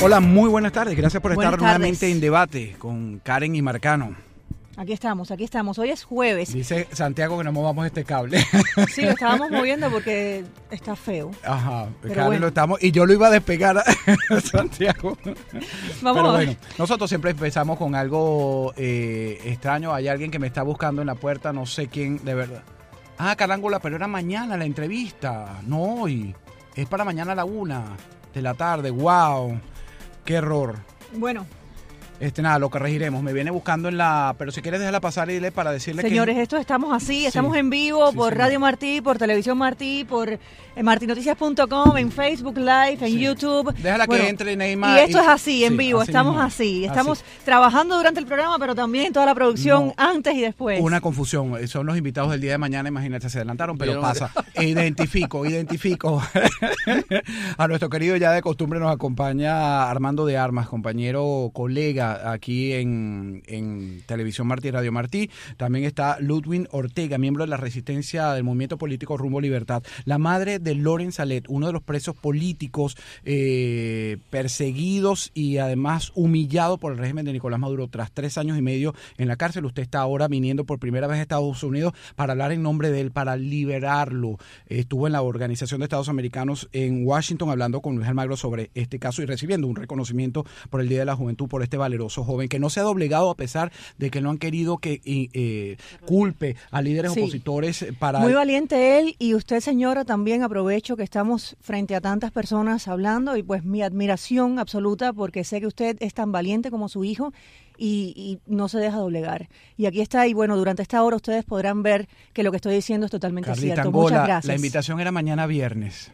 Hola, muy buenas tardes. Gracias por Buenas estar tardes. nuevamente en debate con Karen y Marcano. Aquí estamos. Hoy es jueves. Dice Santiago que no movamos este cable. Sí, lo estábamos moviendo porque está feo. Ajá, Pero Karen bueno. lo estamos y yo lo iba a despegar a Santiago. Vamos Pero a ver. bueno, nosotros siempre empezamos con algo extraño. Hay alguien que me está buscando en la puerta, no sé quién, de verdad. Ah, carángola, pero era mañana la entrevista, no hoy. Es para mañana a la 1 de la tarde. ¡Wow! ¡Qué error! Bueno, Nada, lo corregiremos. Me viene buscando en la... Pero si quieres déjala pasar y dile para decirle señores, que... esto estamos así, Sí. estamos en vivo Sí, por señor. Radio Martí, por Televisión Martí, por martinoticias.com, en Facebook Live, en Sí. YouTube. Déjala que entre Neymar. Y esto es así, en Sí, vivo, así estamos mismo. así. Estamos trabajando durante el programa, pero también toda la producción No. antes y después. Una confusión. Son los invitados del día de mañana, imagínate, se adelantaron, pero pasa. Identifico. A nuestro querido, ya de costumbre, nos acompaña Armando de Armas, compañero, colega aquí en Televisión Martí y Radio Martí. También está Ludwig Ortega, miembro de la resistencia del movimiento político Rumbo Libertad. La madre de Loren Salet, uno de los presos políticos perseguidos y además humillado por el régimen de Nicolás Maduro tras 3 años y medio en la cárcel. Usted está ahora viniendo por primera vez a Estados Unidos para hablar en nombre de él, para liberarlo. Estuvo en la Organización de Estados Americanos en Washington hablando con Luis Almagro sobre este caso y recibiendo un reconocimiento por el Día de la Juventud por este valeroso joven que no se ha doblegado a pesar de que no han querido que culpe a líderes Sí. opositores para... Muy valiente él, y usted, señora, también aprovecho que estamos frente a tantas personas hablando, y pues mi admiración absoluta, porque sé que usted es tan valiente como su hijo y no se deja doblegar. Y aquí está, y bueno, durante esta hora ustedes podrán ver que lo que estoy diciendo es totalmente Carlita cierto. Angola, Muchas gracias. la invitación era mañana viernes.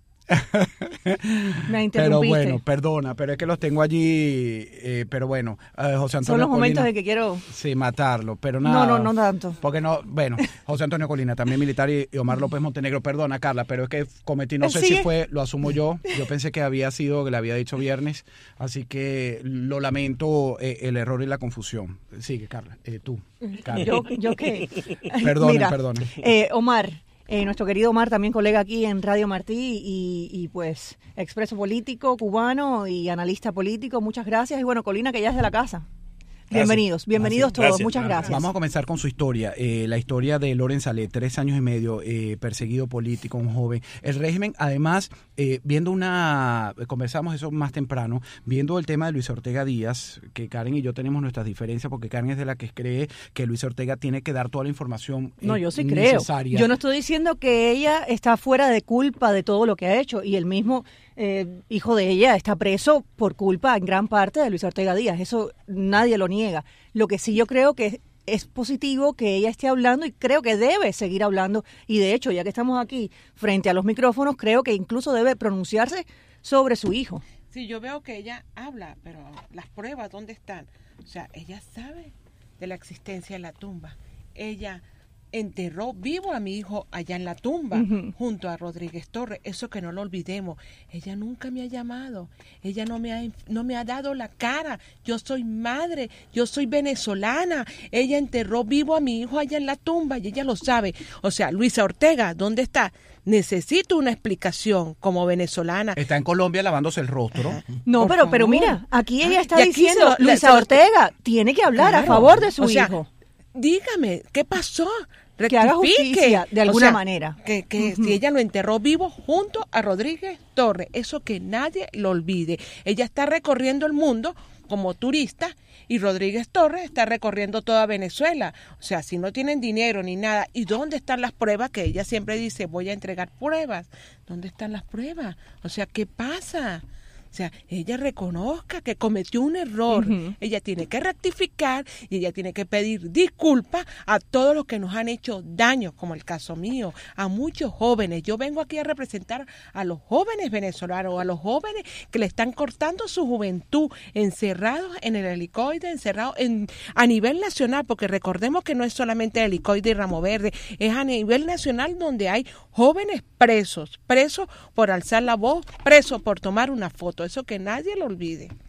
Me interrumpiste. Pero bueno, perdona, pero es que los tengo allí, pero bueno, José Antonio Son los momentos Colina, en que quiero... sí, matarlo, pero nada. No tanto. Porque no, bueno, José Antonio Colina, también militar, y Omar López Montenegro, perdona Carla, pero es que cometí, no sé Sí. si fue, lo asumo yo pensé que había sido, que le había dicho viernes, así que lo lamento, el error y la confusión. Sigue, Carla, tú. Carla. ¿Yo qué? Perdonen, Mira, perdonen. Omar, nuestro querido Omar, también colega aquí en Radio Martí y pues expreso político, cubano y analista político. Muchas gracias. Y bueno, Colina, que ya es de la casa. Bienvenidos todos. Gracias. Muchas gracias. Vamos a comenzar con su historia, la historia de Loren Salet, 3 años y medio, perseguido político, un joven. El régimen, además, viendo conversamos eso más temprano, viendo el tema de Luis Ortega Díaz, que Karen y yo tenemos nuestras diferencias, porque Karen es de la que cree que Luis Ortega tiene que dar toda la información No, yo sí necesaria. creo. Yo no estoy diciendo que ella está fuera de culpa de todo lo que ha hecho, y el mismo hijo de ella está preso por culpa en gran parte de Luis Ortega Díaz. Eso nadie lo niega. Lo que sí yo creo que es positivo que ella esté hablando, y creo que debe seguir hablando, y de hecho, ya que estamos aquí frente a los micrófonos, creo que incluso debe pronunciarse sobre su hijo. Sí, yo veo que ella habla, pero las pruebas, ¿dónde están? O sea, ella sabe de la existencia de la tumba. Ella enterró vivo a mi hijo allá en la tumba, junto a Rodríguez Torres. Eso que no lo olvidemos. Ella nunca me ha llamado. Ella no me ha dado la cara. Yo soy madre, yo soy venezolana. Ella enterró vivo a mi hijo allá en la tumba y ella lo sabe. O sea, Luisa Ortega, ¿dónde está? Necesito una explicación como venezolana. Está en Colombia lavándose el rostro. No, Por pero favor. mira, aquí ella está Y aquí diciendo, se lo- Luisa se lo- Ortega tiene que hablar a Claro. favor de su O sea, hijo. Dígame, ¿qué pasó? Que haga Rectifique. justicia de alguna O sea, manera. Que si ella lo enterró vivo junto a Rodríguez Torres, eso que nadie lo olvide. Ella está recorriendo el mundo como turista y Rodríguez Torres está recorriendo toda Venezuela. O sea, si no tienen dinero ni nada, ¿y dónde están las pruebas? Que ella siempre dice, voy a entregar pruebas. ¿Dónde están las pruebas? O sea, ¿qué pasa? O sea, ella reconozca que cometió un error, ella tiene que rectificar y ella tiene que pedir disculpas a todos los que nos han hecho daño, como el caso mío, a muchos jóvenes. Yo vengo aquí a representar a los jóvenes venezolanos, a los jóvenes que le están cortando su juventud, encerrados en el helicoide, encerrados a nivel nacional, porque recordemos que no es solamente el helicoide y Ramo Verde, es a nivel nacional donde hay jóvenes presos por alzar la voz, presos por tomar una foto. Eso que nadie lo olvide.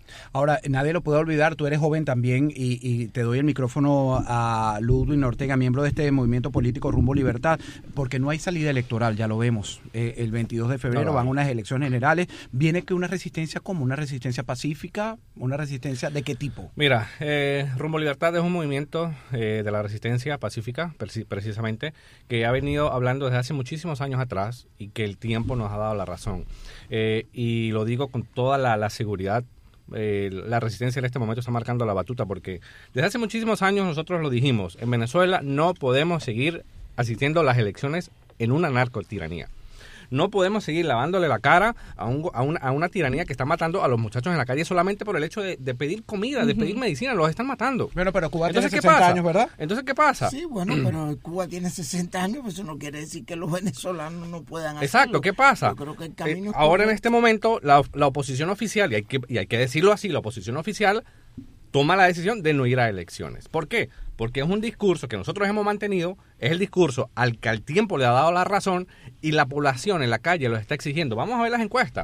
Ahora, nadie lo puede olvidar, tú eres joven también y te doy el micrófono a Ludwig Ortega, miembro de este movimiento político Rumbo Libertad, porque no hay salida electoral, ya lo vemos. El 22 de febrero van unas elecciones generales. ¿Viene que una resistencia como una resistencia pacífica? ¿Una resistencia de qué tipo? Mira, Rumbo Libertad es un movimiento de la resistencia pacífica, precisamente, que ha venido hablando desde hace muchísimos años atrás y que el tiempo nos ha dado la razón. Y lo digo con toda la seguridad. La resistencia en este momento está marcando la batuta porque desde hace muchísimos años nosotros lo dijimos, en Venezuela no podemos seguir asistiendo a las elecciones en una narcotiranía. No podemos seguir lavándole la cara a una tiranía que está matando a los muchachos en la calle solamente por el hecho de pedir comida, de pedir medicina, los están matando. Bueno, pero Cuba Entonces, tiene 60 años, ¿verdad? Entonces, ¿qué pasa? Sí, bueno, pero Cuba tiene 60 años, pues eso no quiere decir que los venezolanos no puedan hacerlo. Exacto, ¿qué pasa? Yo creo que el camino ahora en este momento la oposición oficial, y hay que decirlo así, la oposición oficial toma la decisión de no ir a elecciones. ¿Por qué? Porque es un discurso que nosotros hemos mantenido, es el discurso al que al tiempo le ha dado la razón y la población en la calle lo está exigiendo. Vamos a ver las encuestas.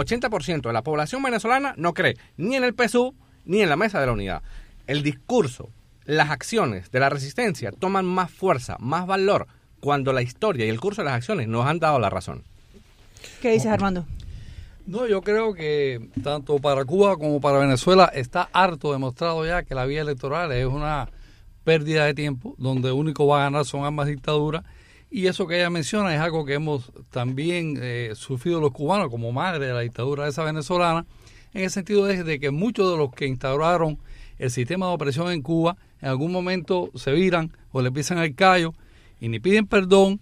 80% de la población venezolana no cree ni en el PSUV ni en la Mesa de la Unidad. El discurso, las acciones de la resistencia toman más fuerza, más valor cuando la historia y el curso de las acciones nos han dado la razón. ¿Qué dices, Armando? No, yo creo que tanto para Cuba como para Venezuela está harto demostrado ya que la vía electoral es una pérdida de tiempo, donde único va a ganar son ambas dictaduras, y eso que ella menciona es algo que hemos también sufrido los cubanos como madre de la dictadura esa venezolana, en el sentido de que muchos de los que instauraron el sistema de opresión en Cuba en algún momento se viran o le pisan el callo y ni piden perdón,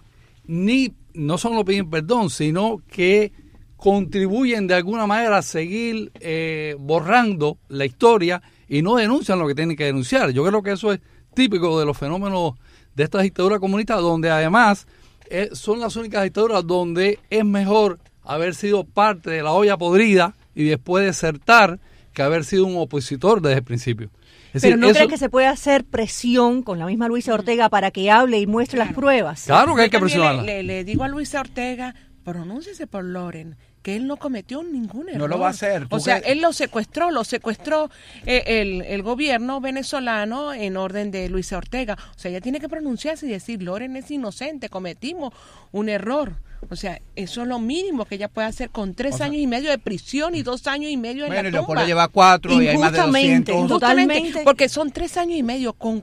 ni no solo piden perdón, sino que contribuyen de alguna manera a seguir borrando la historia y no denuncian lo que tienen que denunciar. Yo creo que eso es típico de los fenómenos de esta dictadura comunista, donde además son las únicas dictaduras donde es mejor haber sido parte de la olla podrida y después desertar que haber sido un opositor desde el principio. Es Pero decir, ¿no eso, crees que se puede hacer presión con la misma Luisa Ortega para que hable y muestre las pruebas? Claro que hay Yo que también presionarla. Le digo a Luisa Ortega, pronúnciese por Loren, que él no cometió ningún error. No lo va a hacer. O sea, él lo secuestró el gobierno venezolano en orden de Luisa Ortega. O sea, ella tiene que pronunciarse y decir, Loren es inocente, cometimos un error. O sea, eso es lo mínimo que ella puede hacer con 3 años y medio de prisión y 2 años y medio en la Bueno, y tumba. Leopoldo lleva 4 y hay más de 200. Totalmente. Porque son 3 años y medio con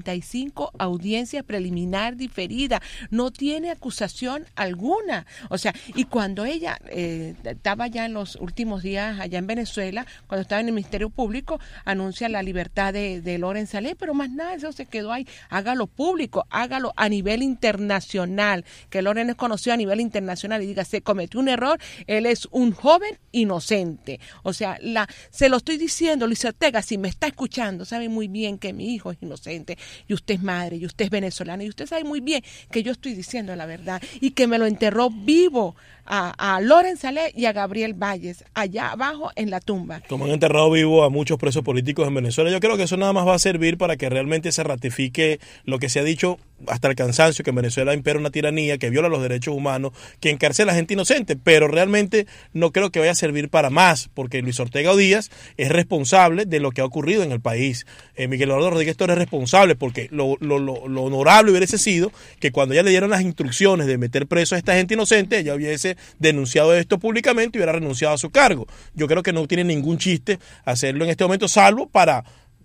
45 audiencias preliminar diferidas. No tiene acusación alguna. O sea, y cuando ella estaba ya en los últimos días allá en Venezuela, cuando estaba en el Ministerio Público, anuncia la libertad de Loren Saleh, pero más nada, eso se quedó ahí. Hágalo público, hágalo a nivel internacional, que Loren es conocido a nivel internacional y diga, se cometió un error, él es un joven inocente. O sea, se lo estoy diciendo, Luis Ortega, si me está escuchando, sabe muy bien que mi hijo es inocente y usted es madre y usted es venezolana y usted sabe muy bien que yo estoy diciendo la verdad y que me lo enterró vivo a Loren Saleh y a Gabriel Valles allá abajo en la tumba. Como han enterrado vivo a muchos presos políticos en Venezuela, yo creo que eso nada más va a servir para que realmente se ratifique lo que se ha dicho hasta el cansancio, que en Venezuela impera una tiranía que viola los derechos humanos, que encarcela a gente inocente, pero realmente no creo que vaya a servir para más, porque Luis Ortega Díaz es responsable de lo que ha ocurrido en el país. Miguel Eduardo Rodríguez Torres es responsable, porque lo honorable hubiese sido que cuando ya le dieron las instrucciones de meter preso a esta gente inocente, ella hubiese denunciado esto públicamente y hubiera renunciado a su cargo. Yo creo que no tiene ningún chiste hacerlo en este momento, salvo para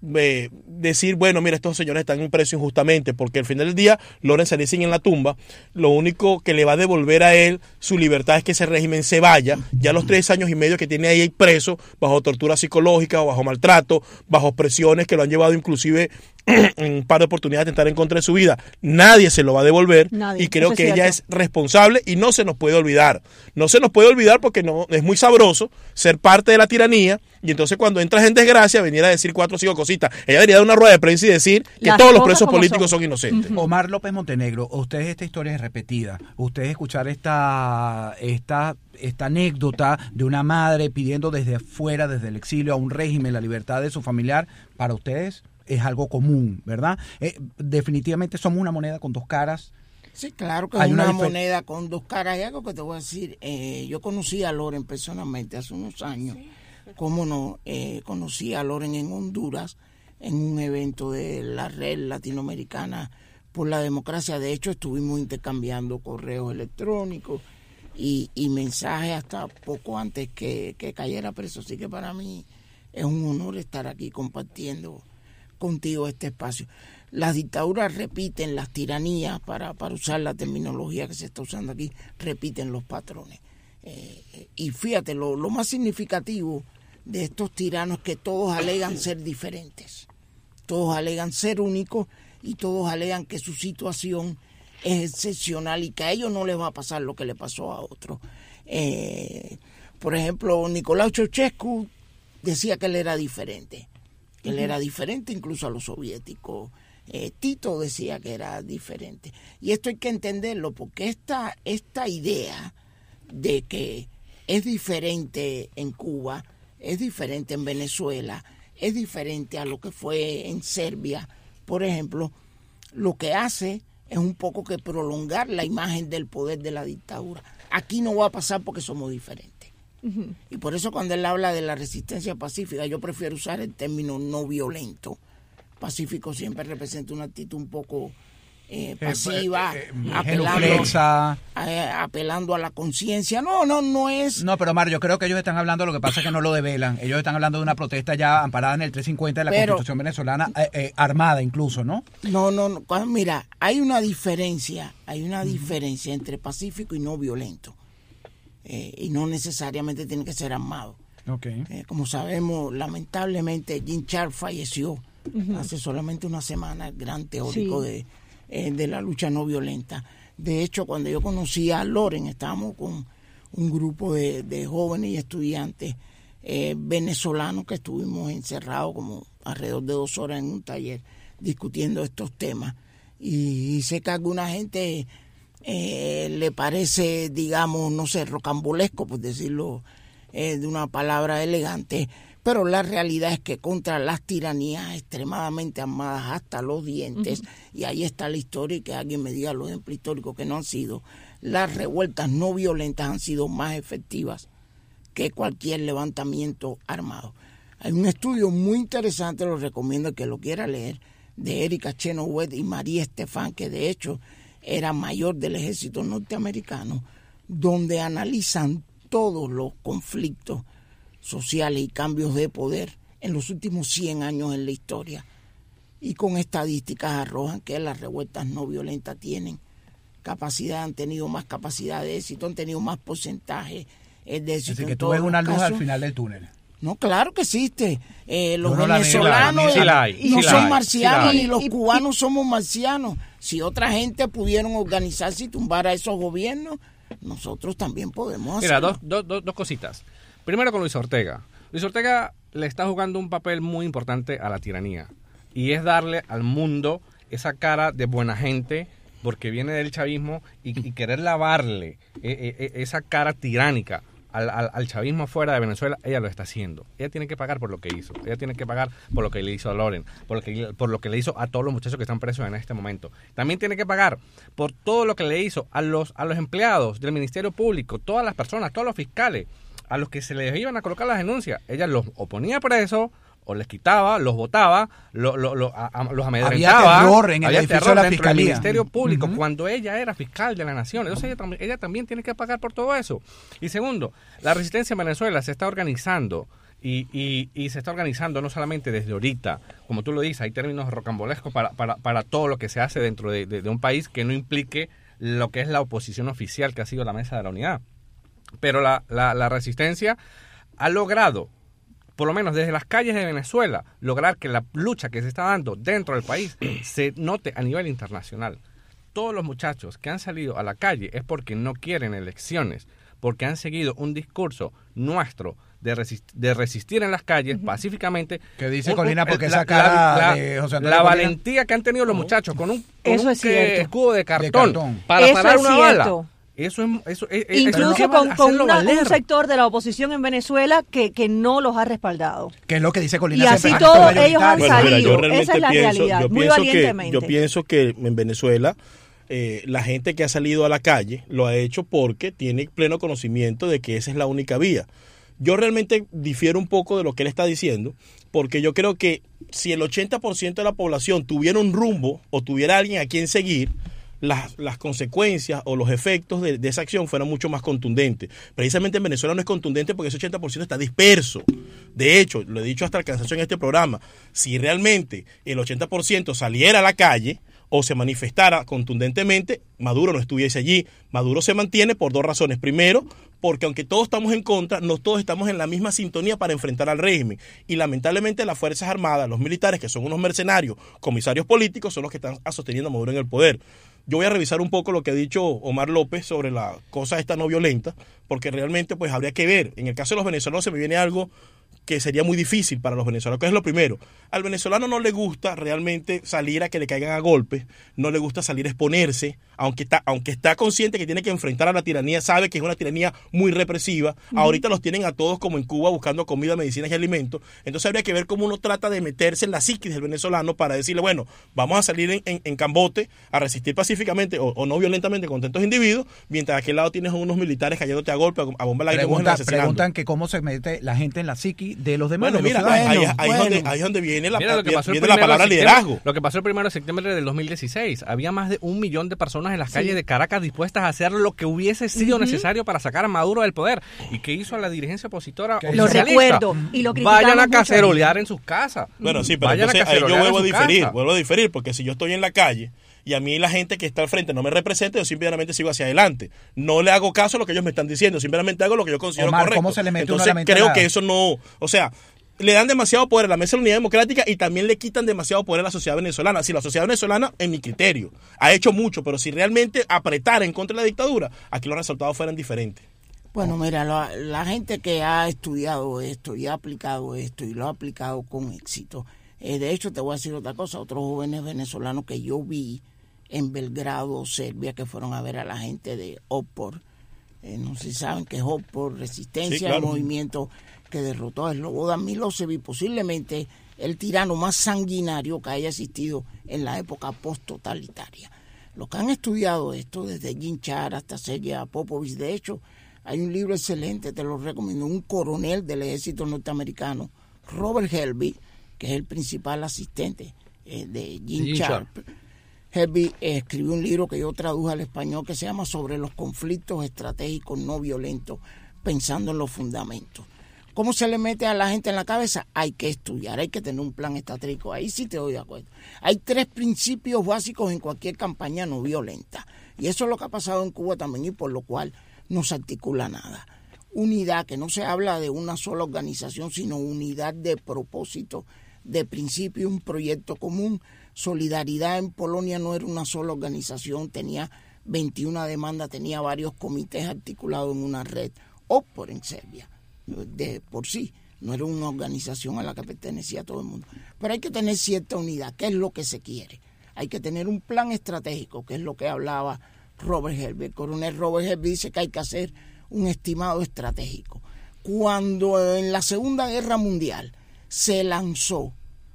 decir, bueno, mira, estos señores están presos injustamente, porque al final del día Loren Saleh sigue en la tumba. Lo único que le va a devolver a él su libertad es que ese régimen se vaya. Ya los 3 años y medio que tiene ahí preso, bajo tortura psicológica o bajo maltrato, bajo presiones que lo han llevado inclusive en un par de oportunidades de tentar en contra de su vida, nadie se lo va a devolver. Nadie. Y creo Eso que es ella cierto. es responsable y no se nos puede olvidar. No se nos puede olvidar porque no es muy sabroso ser parte de la tiranía y entonces cuando entras en desgracia venir a decir 4 o 5 cositas. Ella debería dar una rueda de prensa y decir que Las todos los cosas presos como políticos son. son inocentes. Omar López Montenegro, ustedes esta historia es repetida. Ustedes escuchar esta anécdota de una madre pidiendo desde afuera, desde el exilio, a un régimen la libertad de su familiar, para ustedes es algo común, ¿verdad? Definitivamente somos una moneda con 2 caras. Sí, claro que Hay es una una difer- moneda con 2 caras. Hay algo que te voy a decir. Yo conocí a Loren personalmente hace unos años, cómo no, conocí a Loren en Honduras en un evento de la Red Latinoamericana por la Democracia. De hecho, estuvimos intercambiando correos electrónicos y mensajes hasta poco antes que cayera preso. Así que para mí es un honor estar aquí compartiendo contigo este espacio. Las dictaduras repiten, las tiranías, para usar la terminología que se está usando aquí, repiten los patrones. Y fíjate, lo más significativo de estos tiranos es que todos alegan ser diferentes, todos alegan ser únicos y todos alegan que su situación es excepcional y que a ellos no les va a pasar lo que le pasó a otros. Por ejemplo, Nicolau Ceausescu decía que él era diferente, que él era diferente incluso a los soviéticos. Tito decía que era diferente. Y esto hay que entenderlo, porque esta idea de que es diferente en Cuba, es diferente en Venezuela, es diferente a lo que fue en Serbia, por ejemplo, lo que hace es un poco que prolongar la imagen del poder de la dictadura. Aquí no va a pasar porque somos diferentes. Y por eso cuando él habla de la resistencia pacífica, yo prefiero usar el término no violento. Pacífico siempre representa una actitud un poco pasiva, apelando a la conciencia. No es. No, pero Mario, yo creo que ellos están hablando, lo que pasa es que no lo develan. Ellos están hablando de una protesta ya amparada en el 350 de la Constitución venezolana, armada incluso, ¿no? No. Mira, hay una diferencia entre pacífico y no violento. Y no necesariamente tiene que ser armado. Okay. Como sabemos, lamentablemente, Jean Charles falleció hace solamente una semana, el gran teórico de la lucha no violenta. De hecho, cuando yo conocí a Loren, estábamos con un grupo de jóvenes y estudiantes venezolanos que estuvimos encerrados como alrededor de 2 horas en un taller discutiendo estos temas. Y sé que a alguna gente le parece, digamos, no sé, rocambolesco, por decirlo de una palabra elegante, pero la realidad es que contra las tiranías extremadamente armadas hasta los dientes, y ahí está la historia, y que alguien me diga los ejemplos históricos que no han sido, las revueltas no violentas han sido más efectivas que cualquier levantamiento armado. Hay un estudio muy interesante, lo recomiendo que lo quiera leer, de Erika Chenoweth y María Estefan, que de hecho era mayor del ejército norteamericano, donde analizan todos los conflictos sociales y cambios de poder en los últimos 100 años en la historia, y con estadísticas arrojan que las revueltas no violentas tienen capacidad, han tenido más capacidad de éxito, han tenido más porcentaje de éxito. Así que tú ves una luz al final del túnel. No, claro que existe. Los venezolanos no son marcianos, ni los cubanos somos marcianos. Si otra gente pudieron organizarse y tumbar a esos gobiernos, nosotros también podemos hacerlo. Mira, dos cositas. Primero con Luis Ortega. Luis Ortega le está jugando un papel muy importante a la tiranía, y es darle al mundo esa cara de buena gente, porque viene del chavismo, y querer lavarle esa cara tiránica al chavismo fuera de Venezuela. Ella lo está haciendo. Ella tiene que pagar por lo que hizo. Ella tiene que pagar por lo que le hizo a Loren, por lo que le hizo a todos los muchachos que están presos en este momento. También tiene que pagar por todo lo que le hizo a los empleados del Ministerio Público, todas las personas, todos los fiscales, a los que se les iban a colocar las denuncias. Ella los ponía presos, o les quitaba, los botaba, los amedrentaba. Había terror en el edificio de la Fiscalía. Del Ministerio Público, Uh-huh. cuando ella era fiscal de la nación. Entonces ella también tiene que pagar por todo eso. Y segundo, la resistencia en Venezuela se está organizando, y se está organizando no solamente desde ahorita, como tú lo dices, hay términos rocambolescos para todo lo que se hace dentro de un país que no implique lo que es la oposición oficial, que ha sido la Mesa de la Unidad. Pero la resistencia ha logrado, por lo menos desde las calles de Venezuela, lograr que la lucha que se está dando dentro del país se note a nivel internacional. Todos los muchachos que han salido a la calle es porque no quieren elecciones, porque han seguido un discurso nuestro de resistir en las calles pacíficamente. Que dice Colina, porque esa cara de José Antonio la Colina. Valentía que han tenido los muchachos con un cierto. escudo de cartón para Eso parar es una cierto. bala. Eso es Incluso con un sector de la oposición en Venezuela que no los ha respaldado. Que es lo que dice Colina. Y así siempre, todos ellos han Bueno, mira, salido. yo realmente Esa es la realidad, muy valientemente. yo pienso que en Venezuela la gente que ha salido a la calle lo ha hecho porque tiene pleno conocimiento de que esa es la única vía. Yo realmente difiero un poco de lo que él está diciendo, porque yo creo que si el 80% de la población tuviera un rumbo o tuviera alguien a quien seguir, las consecuencias o los efectos de esa acción fueran mucho más contundentes. Precisamente en Venezuela no es contundente porque ese 80% está disperso. De hecho, lo he dicho hasta el cansancio en este programa, si realmente el 80% saliera a la calle o se manifestara contundentemente, Maduro no estuviese allí. Maduro se mantiene por dos razones. Primero, porque aunque todos estamos en contra, no todos estamos en la misma sintonía para enfrentar al régimen. Y lamentablemente las Fuerzas Armadas, los militares, que son unos mercenarios, comisarios políticos, son los que están sosteniendo a Maduro en el poder. Yo voy a revisar un poco lo que ha dicho Omar López sobre la cosa esta no violenta, porque realmente pues habría que ver. En el caso de los venezolanos se me viene algo que sería muy difícil para los venezolanos, que es lo primero. Al venezolano no le gusta realmente salir a que le caigan a golpes, no le gusta salir a exponerse, aunque está consciente que tiene que enfrentar a la tiranía, sabe que es una tiranía muy represiva. Ahorita los tienen a todos como en Cuba buscando comida, medicinas y alimentos. Entonces habría que ver cómo uno trata de meterse en la psiquis del venezolano para decirle, bueno, vamos a salir en cambote a resistir pacíficamente o no violentamente contra estos individuos, mientras a aquel lado tienes unos militares cayéndote a golpe, a bomba la preguntan que cómo se mete la gente en la psiquis de los demás. Bueno, mira, ahí es donde viene la palabra liderazgo. Lo que pasó el 1 de septiembre del 2016. Había más de 1 millón de personas en las calles de Caracas dispuestas a hacer lo que hubiese sido necesario para sacar a Maduro del poder. ¿Y qué hizo la dirigencia opositora? Lo recuerdo. Y lo vayan a cacerolear en sus casas. Bueno, sí, pero entonces ahí yo vuelvo a diferir, porque si yo estoy en la calle y a mí la gente que está al frente no me representa, yo simplemente sigo hacia adelante. No le hago caso a lo que ellos me están diciendo, simplemente hago lo que yo considero correcto. ¿Cómo se le mete entonces, creo que eso no, o sea, le dan demasiado poder a la Mesa de la Unidad Democrática y también le quitan demasiado poder a la sociedad venezolana. Si la sociedad venezolana, en mi criterio, ha hecho mucho, pero si realmente apretara en contra de la dictadura, aquí los resultados fueran diferentes. Bueno, mira, la gente que ha estudiado esto y ha aplicado esto y lo ha aplicado con éxito, de hecho te voy a decir otra cosa, otros jóvenes venezolanos que yo vi en Belgrado, Serbia, que fueron a ver a la gente de OPOR, no sé si saben que es OPOR, Resistencia, sí, claro. El movimiento que derrotó a Slobodan Milosevic, posiblemente el tirano más sanguinario que haya existido en la época post-totalitaria. Los que han estudiado esto, desde Jim Char hasta Sergei Popovich, de hecho, hay un libro excelente, te lo recomiendo, un coronel del ejército norteamericano, Robert Helby, que es el principal asistente de Jim Sharp. Helby escribió un libro que yo traduje al español que se llama Sobre los conflictos estratégicos no violentos, pensando en los fundamentos. ¿Cómo se le mete a la gente en la cabeza? Hay que estudiar, hay que tener un plan estratégico. Ahí sí te doy de acuerdo. Hay 3 principios básicos en cualquier campaña no violenta. Y eso es lo que ha pasado en Cuba también y por lo cual no se articula nada. Unidad, que no se habla de una sola organización, sino unidad de propósito, de principio, un proyecto común. Solidaridad en Polonia no era una sola organización, tenía 21 demandas, tenía varios comités articulados en una red. OPOR en Serbia, de por sí, no era una organización a la que pertenecía todo el mundo. Pero hay que tener cierta unidad, ¿qué es lo que se quiere? Hay que tener un plan estratégico, que es lo que hablaba Robert Helby. El coronel Robert Helby dice que hay que hacer un estimado estratégico. Cuando en la Segunda Guerra Mundial se lanzó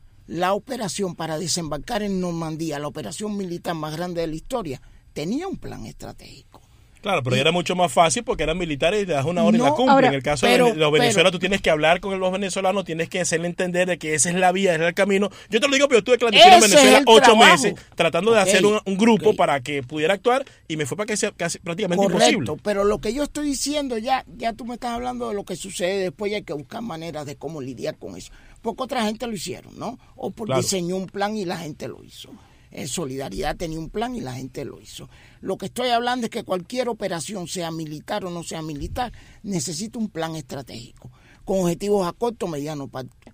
la operación para desembarcar en Normandía, la operación militar más grande de la historia, tenía un plan estratégico. Claro, pero era mucho más fácil porque eran militares y te das una hora y la cumplen. En el caso de los venezolanos, tú tienes que hablar con los venezolanos, tienes que hacerle entender de que esa es la vía, ese es el camino. Yo te lo digo, pero yo estuve clandestino en Venezuela 8 meses tratando de hacer un grupo para que pudiera actuar y me fue para que sea casi prácticamente imposible. Pero lo que yo estoy diciendo, ya tú me estás hablando de lo que sucede después y hay que buscar maneras de cómo lidiar con eso. Porque otra gente lo hicieron, ¿no? O porque diseñó un plan y la gente lo hizo. Solidaridad tenía un plan y la gente lo hizo. Lo que estoy hablando es que cualquier operación, sea militar o no sea militar, necesita un plan estratégico, con objetivos a corto, mediano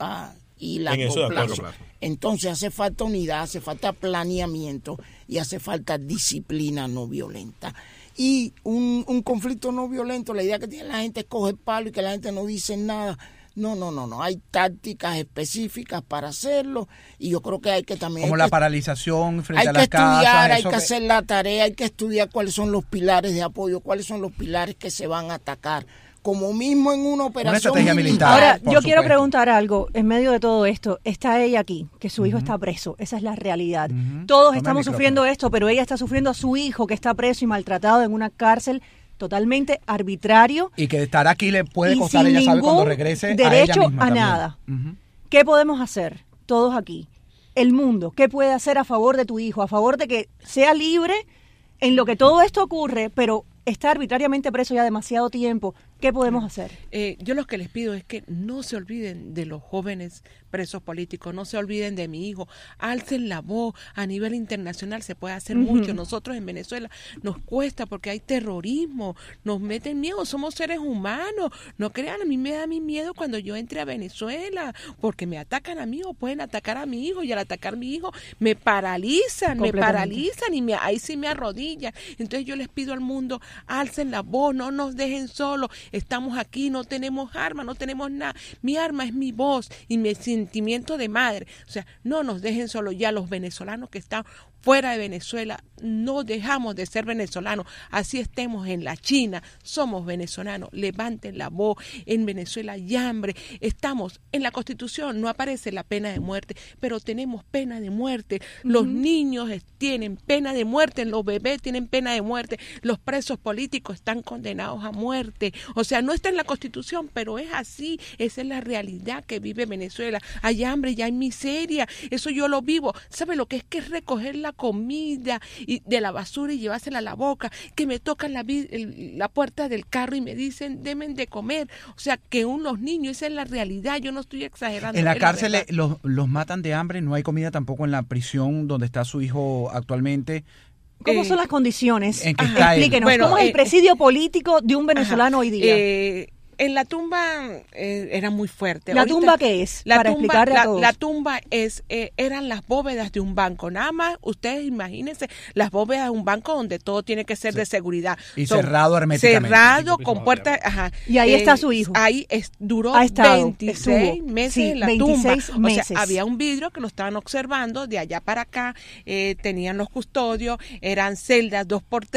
y largo plazo. Entonces hace falta unidad, hace falta planeamiento y hace falta disciplina no violenta. Y un conflicto no violento, la idea que tiene la gente es coger palo y que la gente no dice nada. No. Hay tácticas específicas para hacerlo y yo creo que hay que también... Como la paralización frente a las casas. Hay que hacer la tarea, hay que estudiar cuáles son los pilares de apoyo, cuáles son los pilares que se van a atacar. Como mismo en una operación militar. Ahora, yo quiero preguntar algo. En medio de todo esto, está ella aquí, que su hijo está preso. Esa es la realidad. Todos estamos sufriendo esto, pero ella está sufriendo a su hijo, que está preso y maltratado en una cárcel totalmente arbitrario. Y que estar aquí le puede y costar, sin ella sabe, cuando ningún regrese, derecho a ella misma a también. nada. Ujú. ¿Qué podemos hacer todos aquí? El mundo, ¿qué puede hacer a favor de tu hijo? A favor de que sea libre en lo que todo esto ocurre, pero está arbitrariamente preso ya demasiado tiempo. ¿Qué podemos hacer? Yo lo que les pido es que no se olviden de los jóvenes presos políticos, no se olviden de mi hijo, alcen la voz. A nivel internacional se puede hacer mucho. Nosotros en Venezuela nos cuesta porque hay terrorismo, nos meten miedo, somos seres humanos. No crean, a mí me da miedo cuando yo entre a Venezuela, porque me atacan a mí o pueden atacar a mi hijo, y al atacar a mi hijo me paralizan y ahí sí me arrodillan. Entonces yo les pido al mundo, alcen la voz, no nos dejen solos. Estamos aquí, no tenemos armas, no tenemos nada. Mi arma es mi voz y mi sentimiento de madre. O sea, no nos dejen solo. Ya los venezolanos que están fuera de Venezuela, no dejamos de ser venezolanos. Así estemos en la China, somos venezolanos. Levanten la voz. En Venezuela hay hambre. Estamos en la Constitución, no aparece la pena de muerte, pero tenemos pena de muerte. Los niños tienen pena de muerte, los bebés tienen pena de muerte, los presos políticos están condenados a muerte. O sea, no está en la Constitución, pero es así. Esa es la realidad que vive Venezuela. Hay hambre y hay miseria. Eso yo lo vivo. ¿Sabe lo que es recoger la comida y de la basura y llevársela a la boca? Que me tocan la puerta del carro y me dicen, denme de comer. O sea, que los niños, esa es la realidad. Yo no estoy exagerando. En la cárcel los matan de hambre, no hay comida tampoco en la prisión donde está su hijo actualmente. ¿Cómo son las condiciones? ¿En qué está él? Explíquenos, ¿cómo es el presidio político de un venezolano hoy día? En la tumba era muy fuerte. ¿La tumba qué es? Para explicarle a todos. La tumba eran las bóvedas de un banco. Nada más, ustedes imagínense las bóvedas de un banco donde todo tiene que ser de seguridad. Y cerrado herméticamente. Cerrado, con puertas. Ajá. Y ahí está su hijo. Ahí duró 26 meses en la tumba. Meses. O sea, había un vidrio que lo estaban observando de allá para acá. Tenían los custodios. Eran celdas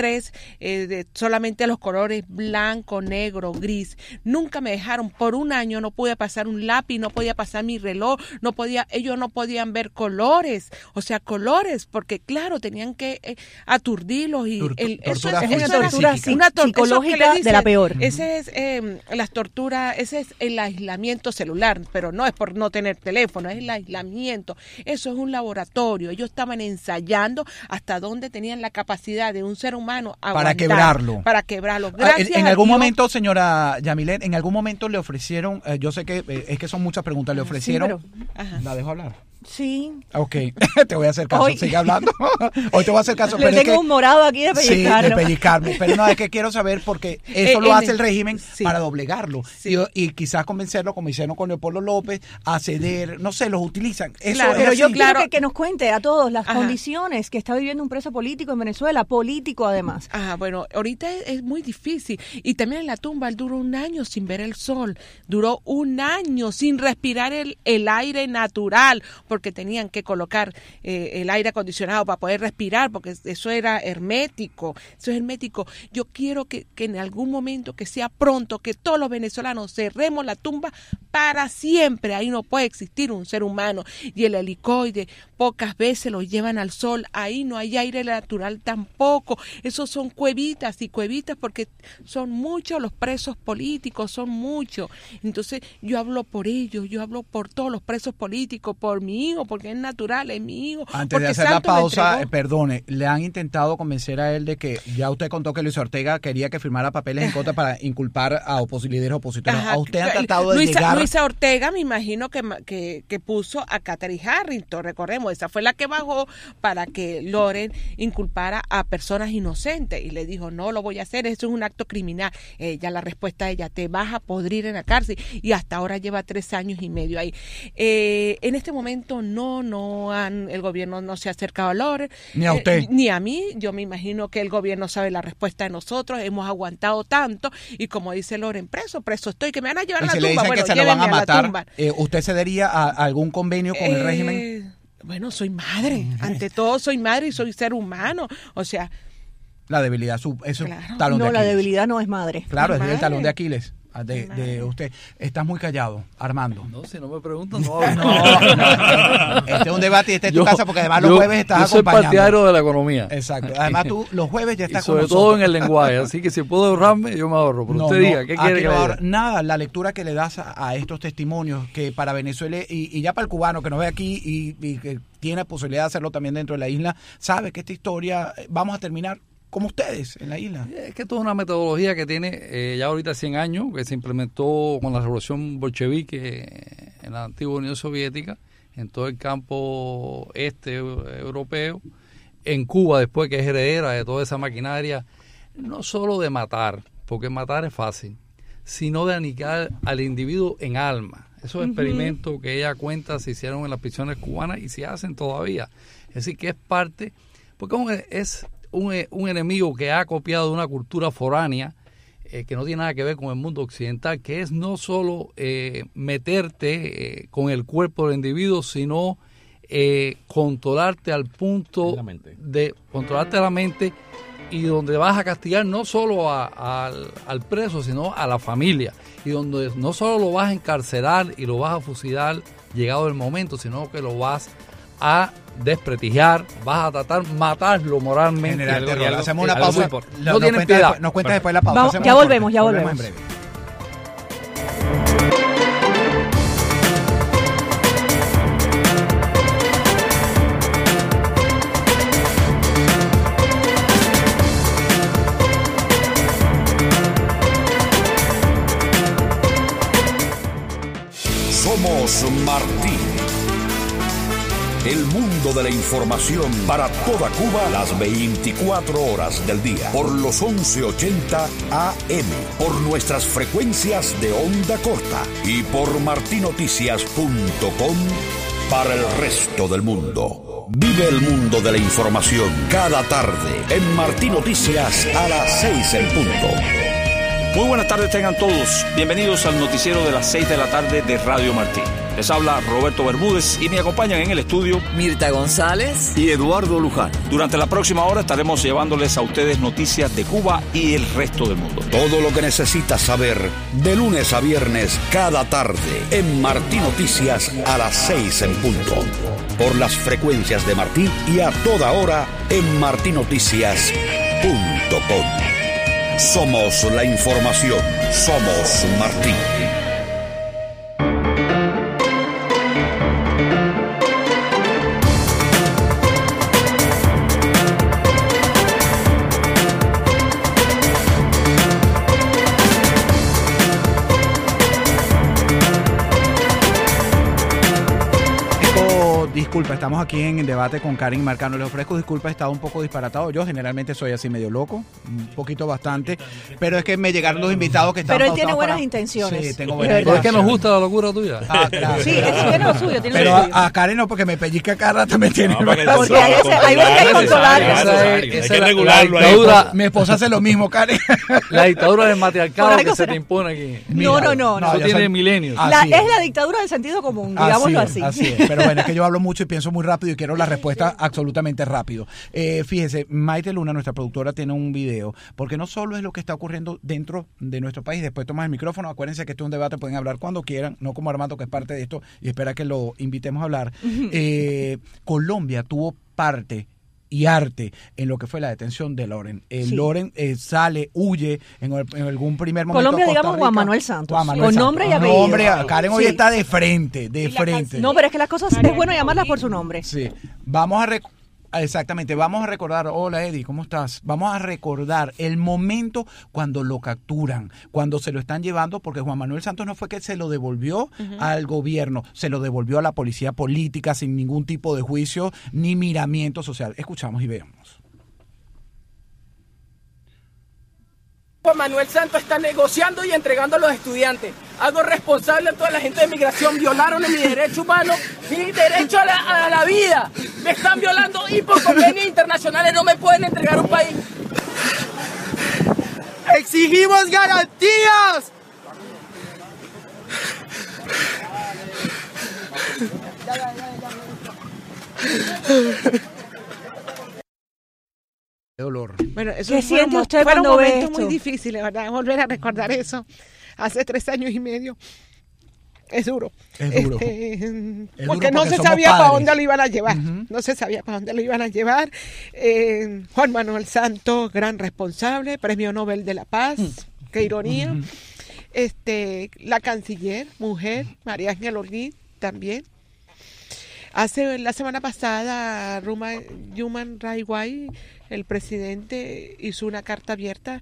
2x3. Solamente los colores blanco, negro, gris. Nunca me dejaron, por un año no pude pasar un lápiz, no podía pasar mi reloj, ellos no podían ver colores, o sea, colores, porque claro, tenían que aturdirlos y eso es una tortura psicológica de la peor. Ese es las torturas, ese es el aislamiento celular, pero no es por no tener teléfono, es el aislamiento. Eso es un laboratorio. Ellos estaban ensayando hasta dónde tenían la capacidad de un ser humano para quebrarlo. Gracias en algún momento, señora Yamilet, en algún momento le ofrecieron, yo sé que es que son muchas preguntas, le ofrecieron... Sí, ¿La dejo hablar? Sí. Ok, te voy a hacer caso, sigue hablando. Hoy te voy a hacer caso. Le tengo un morado aquí de pellizcarlo. Sí, de pellizcarme, pero no, es que quiero saber porque eso lo hace el régimen para doblegarlo y quizás convencerlo, como hicieron con Leopoldo López, a ceder, no sé, los utilizan. Eso claro, es pero así. yo quiero que nos cuente a todos las condiciones que está viviendo un preso político en Venezuela, político además. Bueno, ahorita es muy difícil. Y también en la tumba él duró un año sin ver el sol, duró un año sin respirar el aire natural, porque tenían que colocar el aire acondicionado para poder respirar, porque eso era hermético, eso es hermético. Yo quiero que en algún momento, que sea pronto, que todos los venezolanos cerremos la tumba para siempre. Ahí no puede existir un ser humano. Y el helicoide pocas veces lo llevan al sol, ahí no hay aire natural tampoco. Esos son cuevitas y cuevitas, porque son muchos los presos políticos, son muchos. Entonces yo hablo por ellos, yo hablo por todos los presos políticos, por mi hijo, porque es natural, es mi hijo. Antes de hacer la pausa, perdone, le han intentado convencer a él de que, ya usted contó que Luis Ortega quería que firmara papeles en contra para inculpar a líderes opositores. ¿A usted ha tratado de llegar? Luisa Ortega, me imagino que puso a Katherine Harrington, recordemos, esa fue la que bajó para que Loren inculpara a personas inocentes, y le dijo, no lo voy a hacer, eso es un acto criminal. Ya la respuesta de ella, te vas a podrir en la cárcel, y hasta ahora lleva 3 años y medio ahí. En este momento el gobierno no se ha acercado a Loren. Ni a usted. Ni a mí. Yo me imagino que el gobierno sabe la respuesta de nosotros, hemos aguantado tanto, y como dice Loren, preso estoy, que me van a llevar a la tumba. Le dicen bueno, que se lo van a matar, ¿usted cedería a algún convenio con el régimen? Bueno, soy madre, ante todo soy madre y soy ser humano, o sea... La debilidad, eso claro. talón de Aquiles. No, la debilidad no es madre. Claro, es madre. el talón de Aquiles. de usted. Estás muy callado, Armando. No, si no me preguntan, no hablo. No. Este es un debate y este es tu casa porque además los jueves estás acompañando. Yo soy partidario de la economía. Exacto. Además tú los jueves ya estás y sobre con todo nosotros. en el lenguaje, así que si puedo ahorrarme, yo me ahorro. Pero usted diga, ¿qué quiere que le diga? Nada, la lectura que le das a estos testimonios que para Venezuela y ya para el cubano que nos ve aquí y que tiene posibilidad de hacerlo también dentro de la isla, sabe que esta historia vamos a terminar como ustedes en la isla. Es que esto es una metodología que tiene ya ahorita 100 años, que se implementó con la revolución bolchevique en la antigua Unión Soviética, en todo el campo europeo, en Cuba después, que es heredera de toda esa maquinaria, no solo de matar, porque matar es fácil, sino de aniquilar al individuo en alma. Esos experimentos que ella cuenta se hicieron en las prisiones cubanas y se hacen todavía. Es decir, que es parte, porque es un enemigo que ha copiado de una cultura foránea que no tiene nada que ver con el mundo occidental, que es no solo meterte con el cuerpo del individuo, sino controlarte al punto de controlarte la mente, y donde vas a castigar no solo al preso, sino a la familia, y donde no solo lo vas a encarcelar y lo vas a fusilar llegado el momento, sino que lo vas a desprestigiar, vas a tratar de matarlo moralmente. General, hacemos una pausa. No tienen piedad. Nos cuentas después la pausa. Vamos, ya volvemos en breve. Somos Martí. El mundo de la información para toda Cuba las 24 horas del día. Por los 1180 AM. Por nuestras frecuencias de onda corta. Y por martinoticias.com para el resto del mundo. Vive el mundo de la información cada tarde en Martí Noticias a las 6 en punto. Muy buenas tardes tengan todos. Bienvenidos al noticiero de las 6 de la tarde de Radio Martí. Les habla Roberto Bermúdez y me acompañan en el estudio Mirta González y Eduardo Luján. Durante la próxima hora estaremos llevándoles a ustedes noticias de Cuba y el resto del mundo. Todo lo que necesitas saber de lunes a viernes cada tarde en Martí Noticias a las 6 en punto. Por las frecuencias de Martí y a toda hora en martinoticias.com. Somos la información. Somos Martí. Disculpa, estamos aquí en el debate con Karen Marcano. Le ofrezco disculpas, he estado un poco disparatado. Yo generalmente soy así medio loco, un poquito bastante, pero es que me llegaron los invitados que están. Pero él tiene buenas intenciones. Sí, tengo buenas intenciones. Pero es que nos gusta la locura tuya. Ah, claro. Sí, él tiene lo suyo. Pero a Karen no, porque me pellizca cada rato me tiene. Porque hay que controlar. Hay que regularlo ahí. Mi esposa hace lo mismo, Karen. La dictadura del matriarcado que se te impone aquí. No. Eso tiene milenios. Es la dictadura del sentido común, digámoslo así. Así es. Pero bueno, es que yo hablo mucho y pienso muy rápido y quiero la respuesta absolutamente rápido. Fíjese, Maite Luna, nuestra productora, tiene un video, porque no solo es lo que está ocurriendo dentro de nuestro país. Después tomas el micrófono, acuérdense que esto es un debate, pueden hablar cuando quieran, no como Armando, que es parte de esto y espera que lo invitemos a hablar. Colombia tuvo parte y arte en lo que fue la detención de Loren. Loren sale, huye en algún primer momento. Colombia, digamos, Juan Manuel Santos. Con nombre y apellido. Karen hoy está de frente, No, pero es que las cosas es bueno llamarlas por su nombre. Sí. Vamos a recordar, hola Eddie, ¿cómo estás? Vamos a recordar el momento cuando lo capturan, cuando se lo están llevando, porque Juan Manuel Santos no fue que se lo devolvió al gobierno, se lo devolvió a la policía política sin ningún tipo de juicio ni miramiento social. Escuchamos y veamos. Juan Manuel Santos está negociando y entregando a los estudiantes. Hago responsable a toda la gente de migración. Violaron mi derecho humano, mi derecho a la vida. Me están violando y por convenios internacionales no me pueden entregar un país. ¡Exigimos garantías! Dolor. Bueno, eso ¿Qué siente usted cuando ve momentos esto? muy difíciles, ¿verdad? Volver a recordar eso. hace 3 años y medio. Es duro. Es duro. Porque no se sabía para dónde lo iban a llevar. No se sabía para dónde lo iban a llevar. Juan Manuel Santos, gran responsable, Premio Nobel de la Paz. Qué ironía. La canciller, mujer, María Ángel Ortiz, también. La semana pasada, Human Rights Watch, el presidente hizo una carta abierta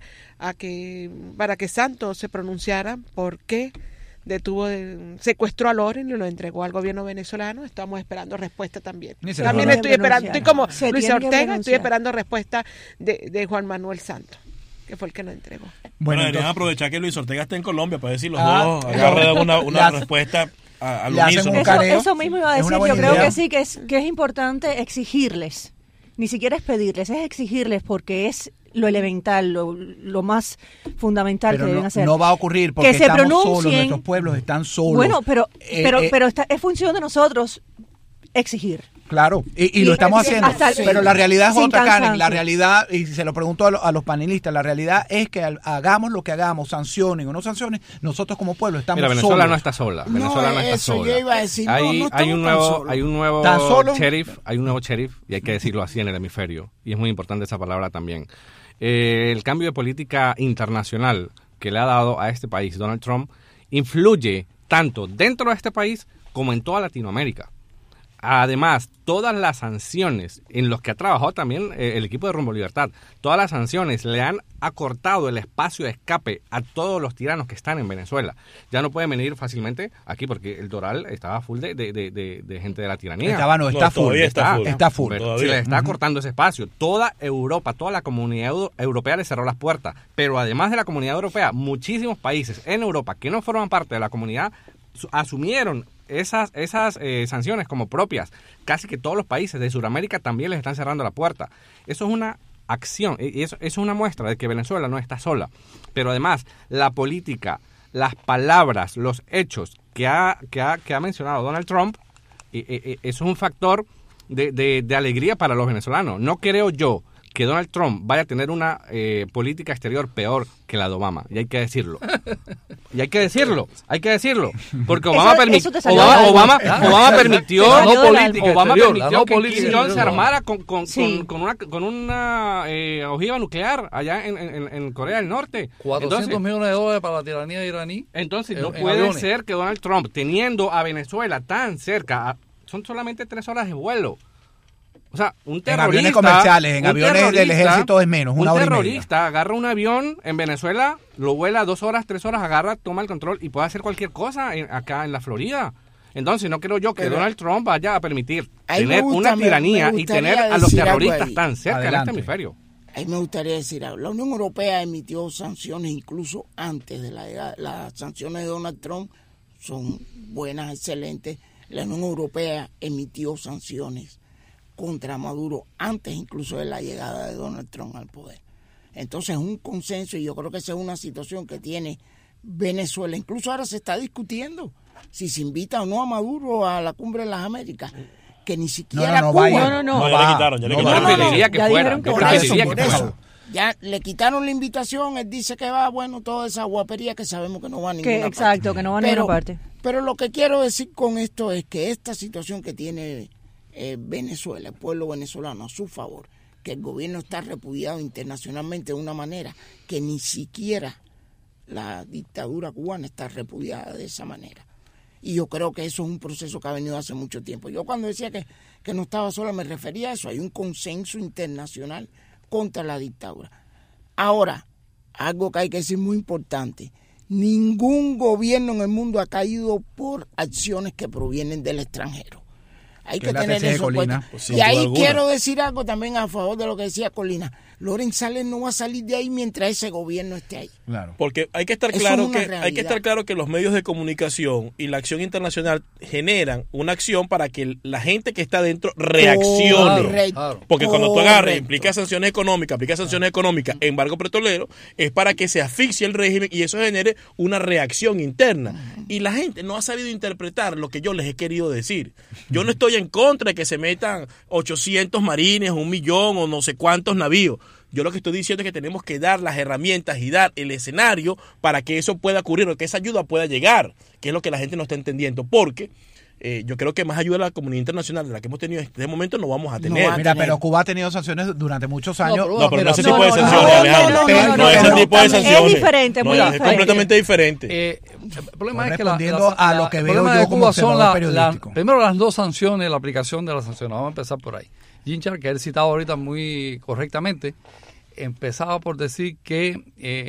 para que Santos se pronunciara por qué secuestró a Loren y lo entregó al gobierno venezolano. Estamos esperando respuesta también. También estoy esperando, estoy como Luis Ortega, estoy esperando respuesta de Juan Manuel Santos, que fue el que lo entregó. Bueno, deberían aprovechar que Luis Ortega está en Colombia para decir los dos, agarren una respuesta al unísono. Eso mismo iba a decir, yo creo que sí, que es importante exigirles, ni siquiera es pedirles, es exigirles, porque es lo elemental, lo más fundamental. Pero que deben hacer. No va a ocurrir porque que estamos solos, nuestros pueblos están solos. Bueno, pero es función de nosotros exigir. Claro, y lo estamos haciendo, pero la realidad es otra, Karen. La realidad, y se lo pregunto a los panelistas, la realidad es que hagamos lo que hagamos, sancionen o no sancionen, nosotros como pueblo estamos solos. Venezuela no está sola. Venezuela no está sola. Yo iba a decir, hay un nuevo sheriff, y hay que decirlo así en el hemisferio, y es muy importante esa palabra también. El cambio de política internacional que le ha dado a este país Donald Trump influye tanto dentro de este país como en toda Latinoamérica. Además, todas las sanciones en las que ha trabajado también el equipo de Rumbo Libertad, todas las sanciones le han acortado el espacio de escape a todos los tiranos que están en Venezuela. Ya no pueden venir fácilmente aquí porque el Doral estaba full de gente de la tiranía. Está full. Se les está cortando ese espacio. Toda Europa, toda la comunidad europea le cerró las puertas. Pero además de la comunidad europea, muchísimos países en Europa que no forman parte de la comunidad asumieron esas sanciones como propias. Casi que todos los países de Sudamérica también les están cerrando la puerta. Eso es una acción, y eso es una muestra de que Venezuela no está sola. Pero además, la política, las palabras, los hechos que ha mencionado Donald Trump, eso es un factor de alegría para los venezolanos. No creo yo que Donald Trump vaya a tener una política exterior peor que la de Obama, y hay que decirlo. Porque Obama permitió que Kim Jong se armara con una ojiva nuclear allá en Corea del Norte. $400 millones para la tiranía iraní. Entonces no puede ser que Donald Trump, teniendo a Venezuela tan cerca, son solamente 3 horas de vuelo. O sea, un terrorista... En aviones comerciales, en aviones del ejército es menos, una hora y media. Un terrorista agarra un avión en Venezuela, lo vuela 2 horas, 3 horas, agarra, toma el control y puede hacer cualquier cosa acá en la Florida. Entonces, no creo yo que Donald Trump vaya a permitir tener una tiranía y tener a los terroristas tan cerca en este hemisferio. Ahí me gustaría decir algo. La Unión Europea emitió sanciones incluso antes de las sanciones de Donald Trump. Son buenas, excelentes. La Unión Europea emitió sanciones contra Maduro antes incluso de la llegada de Donald Trump al poder. Entonces es un consenso, y yo creo que esa es una situación que tiene Venezuela. Incluso ahora se está discutiendo si se invita o no a Maduro a la Cumbre de las Américas, que ni siquiera Cuba. Ya le quitaron. Yo preferiría que fuera. Ya le quitaron la invitación, él dice que va, bueno, toda esa guapería que sabemos que no va a ninguna parte. Exacto, que no va a ninguna parte. Pero lo que quiero decir con esto es que esta situación que tiene Venezuela, el pueblo venezolano a su favor, que el gobierno está repudiado internacionalmente de una manera que ni siquiera la dictadura cubana está repudiada de esa manera. Y yo creo que eso es un proceso que ha venido hace mucho tiempo. Yo cuando decía que no estaba sola me refería a eso. Hay un consenso internacional contra la dictadura. Ahora, algo que hay que decir muy importante: ningún gobierno en el mundo ha caído por acciones que provienen del extranjero. Hay que tener eso en cuenta. Y ahí quiero decir algo también a favor de lo que decía Colina. Loren Sales no va a salir de ahí mientras ese gobierno esté ahí. Claro. Porque hay que estar claro que los medios de comunicación y la acción internacional generan una acción para que la gente que está dentro reaccione. Correcto. Porque cuando tú agarras, implica sanciones económicas, embargo petrolero, es para que se asfixie el régimen y eso genere una reacción interna. Y la gente no ha sabido interpretar lo que yo les he querido decir. Yo no estoy en contra de que se metan 800 marines, 1 millón o no sé cuántos navíos. Yo lo que estoy diciendo es que tenemos que dar las herramientas y dar el escenario para que eso pueda ocurrir o que esa ayuda pueda llegar, que es lo que la gente no está entendiendo, porque yo creo que más ayuda de la comunidad internacional de la que hemos tenido en este momento no vamos a tener. Mira, pero Cuba ha tenido sanciones durante muchos años. No, pero no ese tipo de sanciones, Alejandro. No ese tipo de sanciones. Es diferente, muy diferente. Es completamente diferente. El problema es que a lo que veo yo como observador periodístico. Primero las dos sanciones, la aplicación de las sanciones. Vamos a empezar por ahí. Jim Char, que él citado ahorita muy correctamente, empezaba por decir que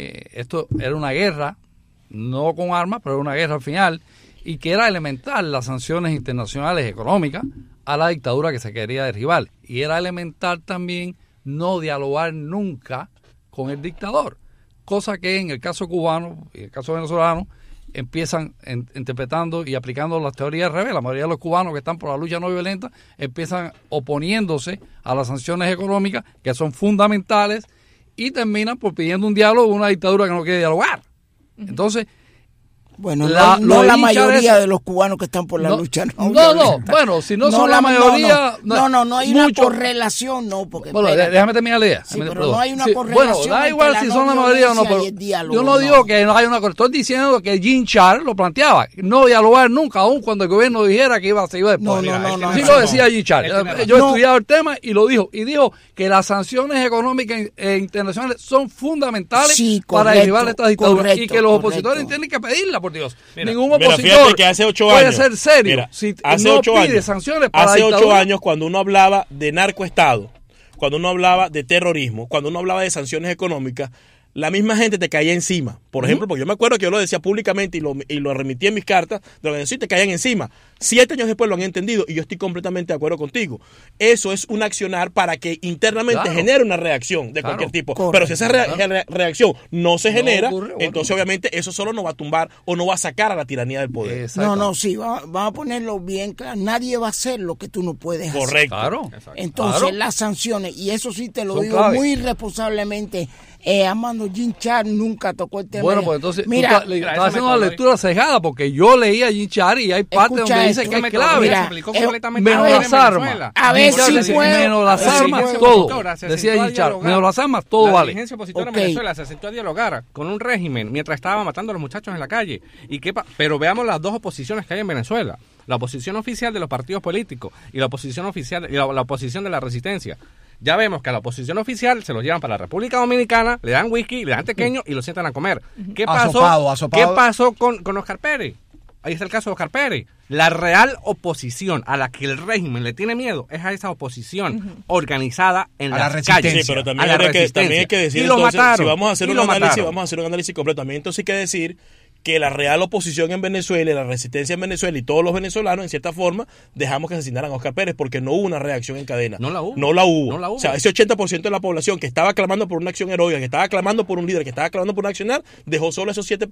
esto era una guerra, no con armas, pero era una guerra al final, y que era elemental las sanciones internacionales económicas a la dictadura que se quería derribar. Y era elemental también no dialogar nunca con el dictador, cosa que en el caso cubano y en el caso venezolano empiezan interpretando y aplicando las teorías al revés. La mayoría de los cubanos que están por la lucha no violenta empiezan oponiéndose a las sanciones económicas que son fundamentales y terminan por pidiendo un diálogo de una dictadura que no quiere dialogar. Entonces, bueno, no la mayoría de los cubanos que están por la lucha. Bueno, si no son la mayoría... No hay una correlación, porque... Bueno, déjame terminar la idea. Sí, pero no hay una correlación. Bueno, da igual si son la mayoría o no, pero yo no digo que no haya una correlación. Estoy diciendo que Jim Char lo planteaba, no dialogar nunca, aun cuando el gobierno dijera que se iba después. No. Sí lo decía Jim Char. Yo he estudiado el tema y lo dijo. Y dijo que las sanciones económicas e internacionales son fundamentales para derribar estas dictaduras y que los opositores tienen que pedirla. Por Dios. Ningún opositor que hace 8 puede años, ser serio si no pide sanciones para hace la 8 años, cuando uno hablaba de narcoestado, cuando uno hablaba de terrorismo, cuando uno hablaba de sanciones económicas, la misma gente te caía encima. Por ejemplo, porque yo me acuerdo que yo lo decía públicamente y lo remití en mis cartas, de lo que decía, te caían encima. 7 años después lo han entendido y yo estoy completamente de acuerdo contigo. Eso es un accionar para que internamente genere una reacción de cualquier tipo. Correcto. Pero si esa reacción no se genera, entonces obviamente eso solo no va a tumbar o no va a sacar a la tiranía del poder. Sí, vamos a ponerlo bien claro. Nadie va a hacer lo que tú no puedes hacer. Correcto. Claro. Entonces las sanciones, y eso sí te lo digo clave. muy responsablemente, Armando Jim Char nunca tocó el tema. Bueno, pues entonces mira, estás haciendo una lectura cegada porque yo leí a Jim Char y hay partes donde dice que es clave. Menos las armas. A ver si puedo. Menos las armas, todo. Decía Jim Char, menos las armas, todo vale. La dirigencia opositora en Venezuela se sentó a dialogar con un régimen mientras estaba matando a los muchachos en la calle. Pero veamos las dos oposiciones que hay en Venezuela. La oposición oficial de los partidos políticos y la oposición oficial y la oposición de la resistencia. Ya vemos que a la oposición oficial se los llevan para la República Dominicana, le dan whisky, le dan tequeño y lo sientan a comer. ¿Qué pasó? Asopado. ¿Qué pasó con Oscar Pérez? Ahí está el caso de Oscar Pérez. La real oposición a la que el régimen le tiene miedo es a esa oposición organizada en las calles. Sí, pero también hay que decir, entonces, si vamos a hacer un análisis completo, también entonces hay que decir que la real oposición en Venezuela y la resistencia en Venezuela y todos los venezolanos, en cierta forma, dejamos que asesinaran a Oscar Pérez porque no hubo una reacción en cadena. No la hubo. No la hubo. O sea, ese 80% de la población que estaba clamando por una acción heroica, que estaba clamando por un líder, que estaba clamando por un accionar, dejó solo a esos siete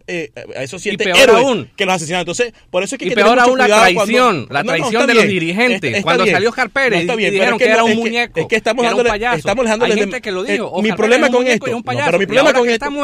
héroes que los asesinaron. Entonces, por eso es que hay que tener mucho cuidado. La traición de los dirigentes. Cuando salió Oscar Pérez y dijeron que era un muñeco, es que estamos dándole hay gente que lo dijo. Mi problema con esto, pero mi problema con esto,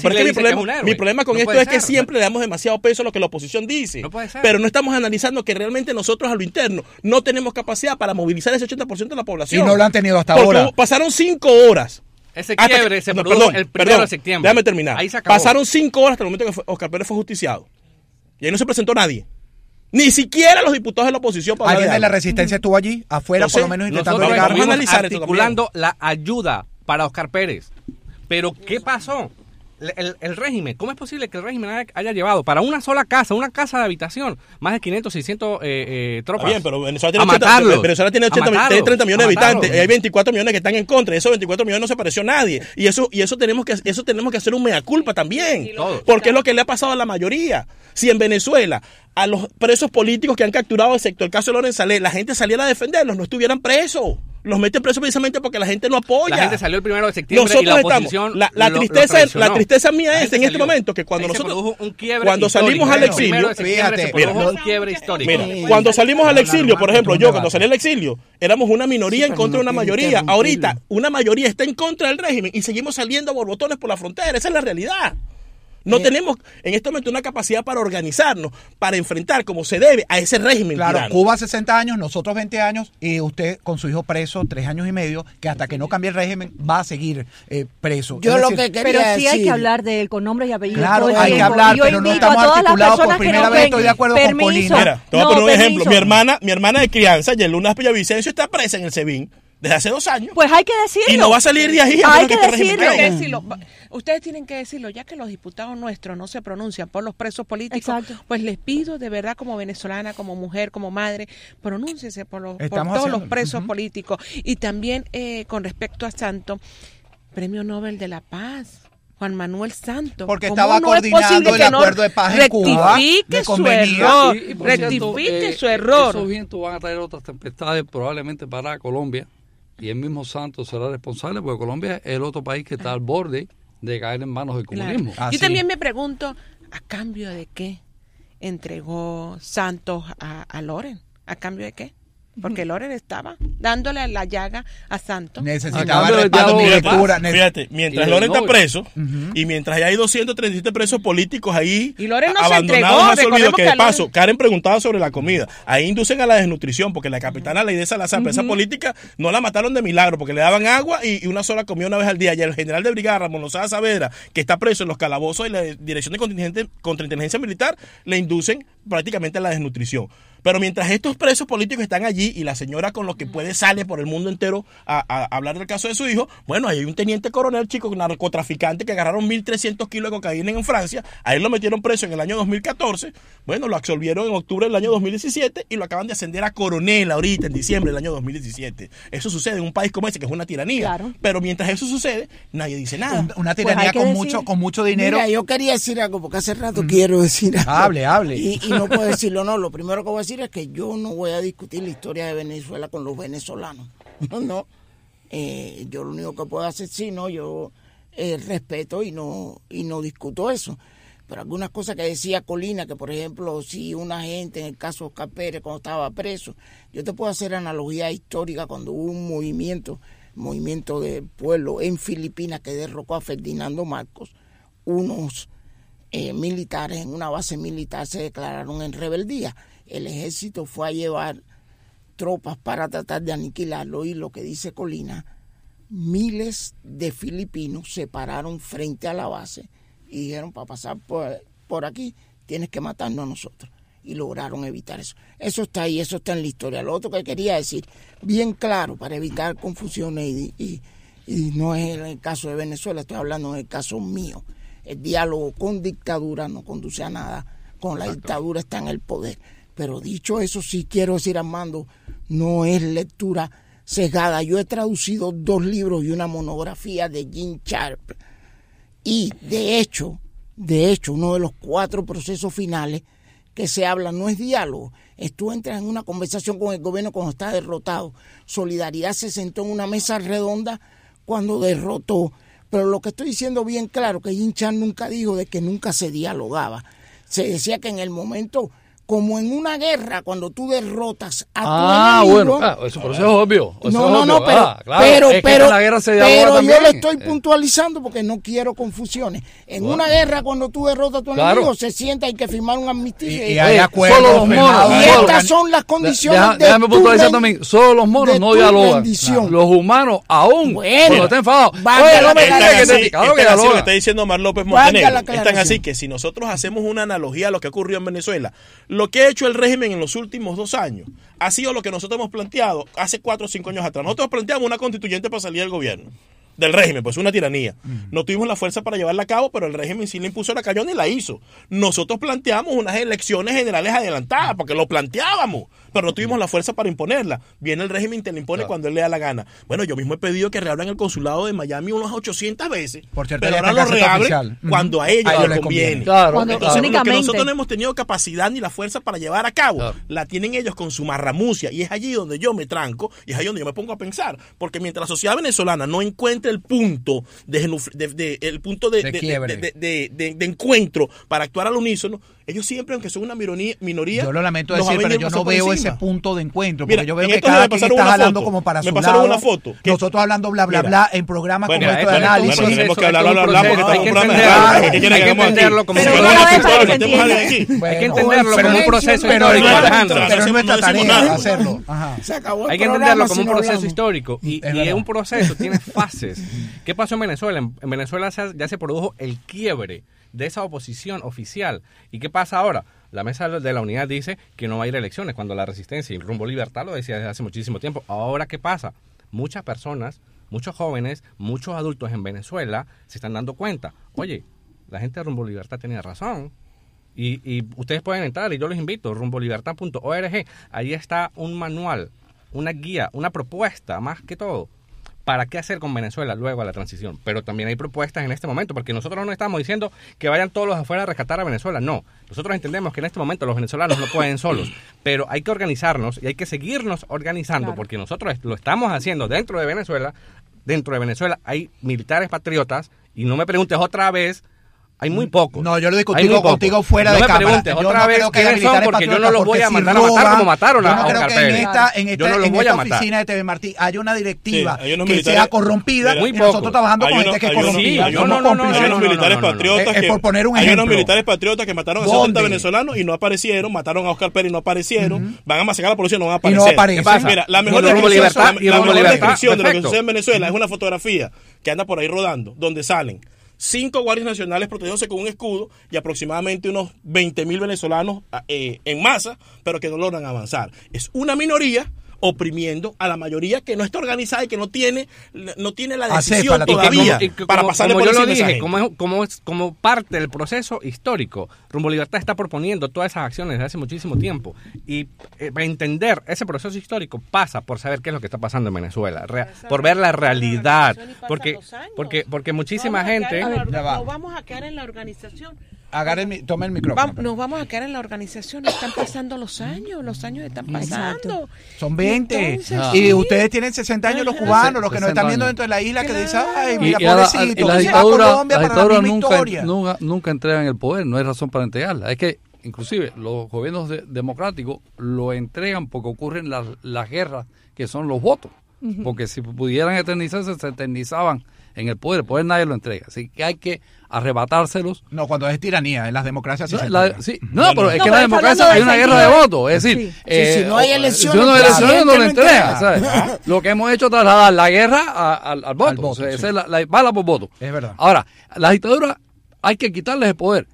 mi problema con esto es que siempre le damos demasiado peso a lo que la oposición dice, pero no estamos analizando que realmente nosotros a lo interno no tenemos capacidad para movilizar ese 80% de la población. Y no lo han tenido hasta ahora. Pasaron 5 horas. Ese quiebre se produjo el 1 de septiembre. Déjame terminar. Ahí se acabó. Pasaron 5 horas hasta el momento que Oscar Pérez fue justiciado. Y ahí no se presentó nadie. Ni siquiera los diputados de la oposición. ¿Alguien de la resistencia estuvo allí? Afuera, por lo menos, intentando llegar. Articulando la ayuda para Oscar Pérez. Pero, ¿qué pasó? El régimen, ¿cómo es posible que el régimen haya llevado para una sola casa, una casa de habitación, más de 500, 600 tropas? Bien, pero Venezuela tiene 30 millones de habitantes, y hay 24 millones que están en contra, y esos 24 millones no se pareció a nadie. Y eso tenemos que hacer un mea culpa también, porque es lo que le ha pasado a la mayoría. Si en Venezuela a los presos políticos que han capturado, excepto el caso de Loren Saleh, la gente saliera a defenderlos, no estuvieran presos. Los meten presos precisamente porque la gente no apoya. La gente salió el 1 de septiembre y la oposición la tristeza mía es en este momento que cuando nosotros cuando salimos al exilio, un quiebre histórico. Cuando salimos al exilio, por ejemplo, cuando salí al exilio, éramos una minoría en contra de una mayoría. Ahorita una mayoría está en contra del régimen y seguimos saliendo a borbotones por la frontera. Esa es la realidad. No tenemos en este momento una capacidad para organizarnos, para enfrentar como se debe a ese régimen Claro, tirano. Cuba 60 años, nosotros 20 años y usted con su hijo preso 3 años y medio, que hasta que no cambie el régimen va a seguir preso. Yo Es lo decir, que Pero quería sí hay que decir, hablar de él con nombre y apellido. Claro, todo el hay que tiempo. hablar, Y yo pero no invito a estamos todas las articulados. Por personas que primera nos vez ven, estoy de acuerdo con permiso. Polina. Mira, te voy a poner un ejemplo. permiso. Mi hermana de crianza, Yeluna Villavicencio, está presa en el SEBIN desde hace 2 años. Pues hay que decirlo. Y no va a salir de ahí. Hay hasta que este régimen decirlo. caiga. Ustedes tienen que decirlo, ya que los diputados nuestros no se pronuncian por los presos políticos, Exacto. pues les pido de verdad como venezolana, como mujer, como madre, pronúnciense por todos Estamos los haciéndolo. presos políticos. Y también con respecto a Santos, Premio Nobel de la Paz. Juan Manuel Santos. Porque ¿Cómo estaba no es coordinando posible el que no acuerdo de paz en Cuba, rectifique le su convenía. error? Y, por cierto, Rectifique su error. Esos vientos van a traer otras tempestades probablemente para Colombia, y el mismo Santos será responsable porque Colombia es el otro país que está al borde de caer en manos del comunismo. Claro. Yo también me pregunto, ¿a cambio de qué entregó Santos a Loren? ¿A cambio de qué? Porque Loren estaba dándole la llaga a Santos. Necesitaba cambio de respaldo, diálogo de lectura. Fíjate, mientras Y Loren está no, preso y mientras hay 237 presos políticos ahí Y Loren no se abandonados entregó, a su olvido, recordemos que que de a Loren- paso, Karen preguntaba sobre la comida. Ahí inducen a la desnutrición porque la capitana Leide Salazar, presa política, no la mataron de milagro porque le daban agua y una sola comida una vez al día. Y el general de brigada, Ramón Lozada Saavedra, que está preso en los calabozos y la Dirección de Contrainteligencia Militar, le inducen prácticamente a la desnutrición. Pero mientras estos presos políticos están allí y la señora con lo que puede sale por el mundo entero a hablar del caso de su hijo, bueno, ahí hay un teniente coronel chico narcotraficante que agarraron 1.300 kilos de cocaína en Francia, a él lo metieron preso en el año 2014, bueno, lo absolvieron en octubre del año 2017 y lo acaban de ascender a coronel ahorita en diciembre del año 2017. Eso sucede en un país como ese, que es una tiranía. Claro. Pero mientras eso sucede, nadie dice nada. Una tiranía hay que con decir- mucho dinero. Mira, yo quería decir algo porque hace rato quiero decir algo. Hable. Y no puedo decirlo, no. Lo primero que voy a decir es que yo no voy a discutir la historia de Venezuela con los venezolanos. No. Yo lo único que puedo hacer, yo respeto y no discuto eso. Pero algunas cosas que decía Colina, que por ejemplo, si una gente, en el caso de Oscar Pérez, cuando estaba preso, yo te puedo hacer analogía histórica cuando hubo un movimiento del pueblo en Filipinas que derrocó a Ferdinando Marcos, unos militares en una base militar se declararon en rebeldía. El ejército fue a llevar tropas para tratar de aniquilarlo y lo que dice Colina, miles de filipinos se pararon frente a la base y dijeron, para pasar por aquí tienes que matarnos a nosotros. Y lograron evitar eso. Eso está ahí, eso está en la historia. Lo otro que quería decir, bien claro, para evitar confusiones y no es en el caso de Venezuela, estoy hablando en el caso mío. El diálogo con dictadura no conduce a nada, con la dictadura está en el poder. Pero dicho eso, sí quiero decir, Armando, no es lectura sesgada. Yo he traducido 2 libros y una monografía de Jim Sharp. Y de hecho, uno de los 4 procesos finales que se habla no es diálogo. Tú entras en una conversación con el gobierno cuando está derrotado. Solidaridad se sentó en una mesa redonda cuando derrotó. Pero lo que estoy diciendo bien claro, que Jim Sharp nunca dijo de que nunca se dialogaba. Se decía que en el momento, como en una guerra, cuando tú derrotas a tu enemigo... eso por eso es obvio. No, claro, es que en la guerra se dialoga pero también. yo le estoy puntualizando porque no quiero confusiones. En una guerra, cuando tú derrotas a tu enemigo, se sienta, hay que firmar un amnistía. Y hay acuerdos. Solo los monos. Y estas son las condiciones Déjame puntualizar también. Solo los monos no dialogan. rendición. Los humanos, aún Bueno, cuando estén enfadados. valga Oye, la no me aclaración. digas que Así, te claro que están así lo que dialogan. está diciendo Omar López Valga la Montenegro. aclaración. Están así que si nosotros hacemos una analogía a lo que ocurrió en Venezuela, lo que ha hecho el régimen en los últimos 2 años ha sido lo que nosotros hemos planteado hace 4 o 5 años atrás. Nosotros planteamos una constituyente para salir del gobierno, del régimen, pues una tiranía. No tuvimos la fuerza para llevarla a cabo, pero el régimen sí le impuso la cañona y la hizo. Nosotros planteamos unas elecciones generales adelantadas, porque lo planteábamos, pero no tuvimos la fuerza para imponerla. Viene el régimen y te la impone cuando él le da la gana. Bueno, yo mismo he pedido que reabran el consulado de Miami unas 800 veces, Por cierto, pero ya ahora está lo en Gaceta reabren Oficial. cuando a ellos les conviene. Claro, Cuando- Entonces, lo que únicamente. nosotros no hemos tenido capacidad ni la fuerza para llevar a cabo, Claro. la tienen ellos con su marramucia, y es allí donde yo me tranco, y es allí donde yo me pongo a pensar, porque mientras la sociedad venezolana no encuentre el punto de quiebre. de encuentro para actuar al unísono, ellos siempre, aunque son una minoría, yo lo lamento nos decir, han pero venido yo no por veo encima. ese punto de encuentro, Mira, porque yo veo en que estos días cada me quien pasaron está una hablando foto. como para Me su pasaron lado, una foto. nosotros hablando bla, bla, Mira. bla, en programa Bueno, como esto de bueno, análisis. bueno, tenemos que hablar, Esto es un porque proceso, estamos en un programa de hay radio. que ¿Qué quieren que hagamos aquí? entenderlo como Pero un no proceso la histórico. Metemos a alguien aquí. Hay que entenderlo como un proceso pero histórico, Alejandro. Pero es nuestra No decimos tarea nada. hacerlo. Ajá. Se acabó el Hay que programa entenderlo si como un no proceso hablamos. histórico y Es verdad. es un proceso, tiene fases. ¿Qué pasó en Venezuela? En Venezuela ya se produjo el quiebre de esa oposición oficial. ¿Y qué pasa ahora? La mesa de la unidad dice que no va a ir a elecciones, cuando la resistencia y Rumbo Libertad lo decía desde hace muchísimo tiempo. Ahora, ¿qué pasa? Muchas personas, muchos jóvenes, muchos adultos en Venezuela se están dando cuenta. Oye, la gente de Rumbo Libertad tenía razón. Y ustedes pueden entrar, y yo los invito, rumbolibertad.org. Ahí está un manual, una guía, una propuesta, más que todo, para qué hacer con Venezuela luego a la transición. Pero también hay propuestas en este momento, porque nosotros no estamos diciendo que vayan todos los afuera a rescatar a Venezuela, no. Nosotros entendemos que en este momento los venezolanos no pueden solos, pero hay que organizarnos y hay que seguirnos organizando, Claro. porque nosotros lo estamos haciendo dentro de Venezuela. Dentro de Venezuela hay militares patriotas, y no me preguntes otra vez, hay muy pocos. No, yo lo discutí Hay muy pocos. contigo fuera no de me cámara. preguntes Yo otra no vez creo que haya quiénes son, militares porque yo no patriotas, los voy a porque mandar si a matar roban, como mataron yo a no creo Oscar que Pérez. en Yo no los voy esta a matar. oficina de TV Martí haya una directiva Sí, hay unos que militares- sea corrompida Mira, y muy nosotros poco. trabajando Hay con unos- gente que es hay unos- corrompida. sí, Somos no, no, cómplices. Hay unos militares no. patriotas Es por poner un hay unos ejemplo. militares patriotas que mataron a ¿Dónde? 60 venezolanos y no aparecieron, mataron a Oscar Pérez y no aparecieron, van a masacrar a la policía y no van a Y no aparecer. aparecen. ¿Qué pasa? Mira, la mejor Y Rumbo descripción, Libertad, y la Rumbo mejor Libertad, descripción de lo que perfecto. sucede en Venezuela es una fotografía que anda por ahí rodando, donde salen 5 guardias nacionales protegiéndose con un escudo y aproximadamente unos 20.000 venezolanos en masa, pero que no logran avanzar. Es una minoría oprimiendo a la mayoría que no está organizada y que no tiene la decisión Acépala, todavía Y que para como pasarle yo por lo encima a esa dije, gente. como parte del proceso histórico, Rumbo Libertad está proponiendo todas esas acciones desde hace muchísimo tiempo. Y para entender ese proceso histórico pasa por saber qué es lo que está pasando en Venezuela, por ver la realidad. Porque muchísima gente... Ya va. Nos vamos a quedar en la organización. Tome el micrófono. Nos vamos a quedar en la organización. Están pasando los años están pasando. Son 20. Entonces, Y ustedes tienen 60 años los cubanos, los que nos 60 están viendo años. dentro de la isla que Claro. dicen, ay, Y, mira, y a la- pobrecito, y la se va a dictadura, Colombia la para la dictadura misma historia. nunca entregan el poder, no hay razón para entregarla. Es que inclusive los gobiernos democráticos lo entregan porque ocurren las guerras que son los votos. Porque si pudieran eternizarse, se eternizaban en el poder nadie lo entrega. Así que hay que arrebatárselos. No, cuando es tiranía, en las democracias sí se No, entrega. pero es No, que pero la está democracia hablando hay del una guerra de sentido de- votos. Es decir, si no hay elecciones, si no hay el elecciones, no lo presidente entrega. no ¿sabes? entrega. Lo que hemos hecho es trasladar la guerra al voto. Al voto, O sea, sí. esa es la bala por voto. Es verdad. Ahora, las dictaduras hay que quitarles el poder.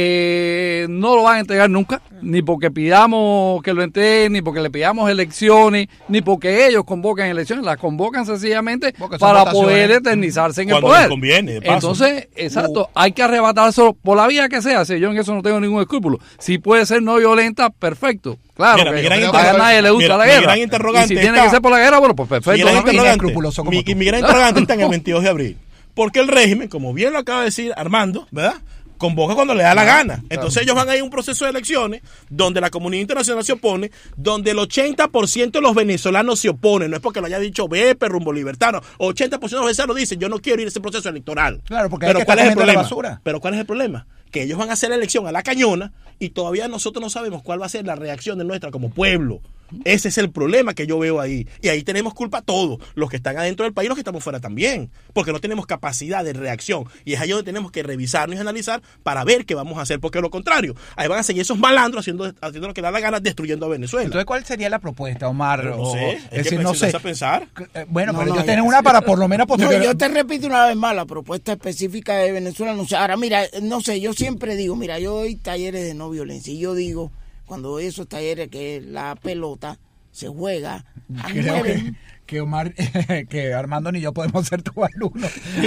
No lo van a entregar nunca, ni porque pidamos que lo entreguen, ni porque le pidamos elecciones, ni porque ellos convocan elecciones, las convocan sencillamente Porque son para votaciones. poder eternizarse en el Cuando poder. les conviene, de paso. Entonces, exacto, hay que arrebatárselo por la vía que sea. Si yo en eso no tengo ningún escrúpulo. Si puede ser no violenta, perfecto. Claro, Mira, que mi gran yo creo que a interrogante- nadie le gusta mira, la mi guerra. gran Y interrogante si tiene está- que ser por la guerra, bueno, pues perfecto. Mi gran también. interrogante, inescrupuloso como tú. mi gran interrogante está en el 22 de abril. Porque el régimen, como bien lo acaba de decir Armando, ¿verdad?, convoca cuando le da la gana. Entonces ellos van a ir a un proceso de elecciones donde la comunidad internacional se opone, donde el 80% de los venezolanos se oponen. No es porque lo haya dicho Bepe, Rumbo Libertad, no. 80% de los venezolanos dicen, yo no quiero ir a ese proceso electoral. Claro, porque hay Pero que ¿cuál estar es el comiendo la problema? basura. Pero ¿cuál es el problema? Que ellos van a hacer la elección a la cañona y todavía nosotros no sabemos cuál va a ser la reacción de nuestra como pueblo. Ese es el problema que yo veo ahí. Y ahí tenemos culpa todos, los que están adentro del país y los que estamos fuera también. Porque no tenemos capacidad de reacción. Y es ahí donde tenemos que revisarnos y analizar para ver qué vamos a hacer. Porque de lo contrario, ahí van a seguir esos malandros haciendo lo que da la gana, destruyendo a Venezuela. Entonces, ¿cuál sería la propuesta, Omar? No sé, hay es decir, que no sé. sentarse a pensar. Bueno, No, pero no, ellos ya. tienen una para por lo menos No, posterior. yo te repito una vez más, la propuesta específica de Venezuela, no sé. Ahora, mira, no sé, yo siempre digo, mira, yo doy talleres de no violencia y yo digo, cuando doy esos talleres que la pelota se juega a Creo 9. que Omar, que Armando ni yo podemos ser tu alumno.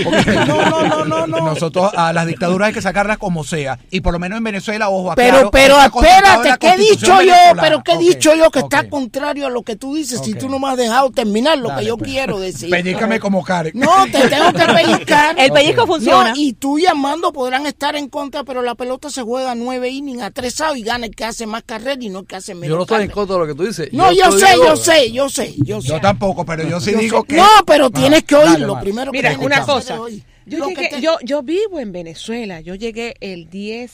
No. Nosotros a las dictaduras hay que sacarlas como sea. Y por lo menos en Venezuela, ojo, Pero está contemplado en espérate, la ¿qué he dicho Constitución yo? venezolana. Pero ¿qué he Ok, dicho yo que ok. está contrario a lo que tú dices? Si Ok. tú no me has dejado terminar lo Dale, que yo pues. quiero decir. Pellícame como Karen. No, te tengo que pellizcar. El pellizco funciona. No, y tú y Armando podrán estar en contra, pero la pelota se juega a 9 innings, a 3 outs y gana el que hace más carreras y no el que hace menos Yo no estoy en carreras. contra de lo que tú dices. No, yo estoy- sé. Yo tampoco, pero yo sí digo que... No, pero tienes que oírlo. dale, Omar. Primero que Mira, tienes una que hacer cosa. es oír. Yo vivo en Venezuela. Yo llegué el 10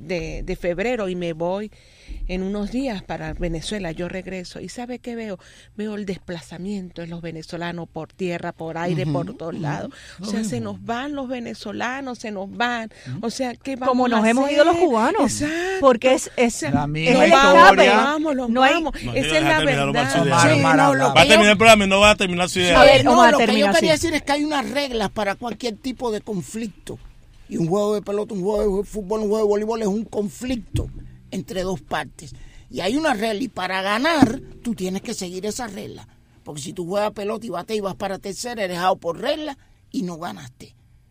de febrero y me voy en unos días para Venezuela. Yo regreso. ¿Y sabe qué veo? Veo el desplazamiento de los venezolanos por tierra, por aire, por todos lados. O sea, se nos van los venezolanos, se nos van. O sea, ¿qué vamos Como nos a hemos hacer? ido los cubanos. Exacto. Porque es La misma el Nos escape. vamos, No hay- vamos. No, Esa es deja la terminar, Omar, su verdad. idea. Sí, Omar, no, habla. lo Va a que terminar yo- el programa y no va a terminar su idea. A ver, no, Omar, lo que yo termina quería así. decir es que hay unas reglas para cualquier tipo de conflicto. Y un juego de pelota, un juego de fútbol, un juego de voleibol es un conflicto entre dos partes. Y hay una regla, y para ganar, tú tienes que seguir esa regla. Porque si tú juegas pelota y bates y vas para tercera, eres out por regla y no ganaste.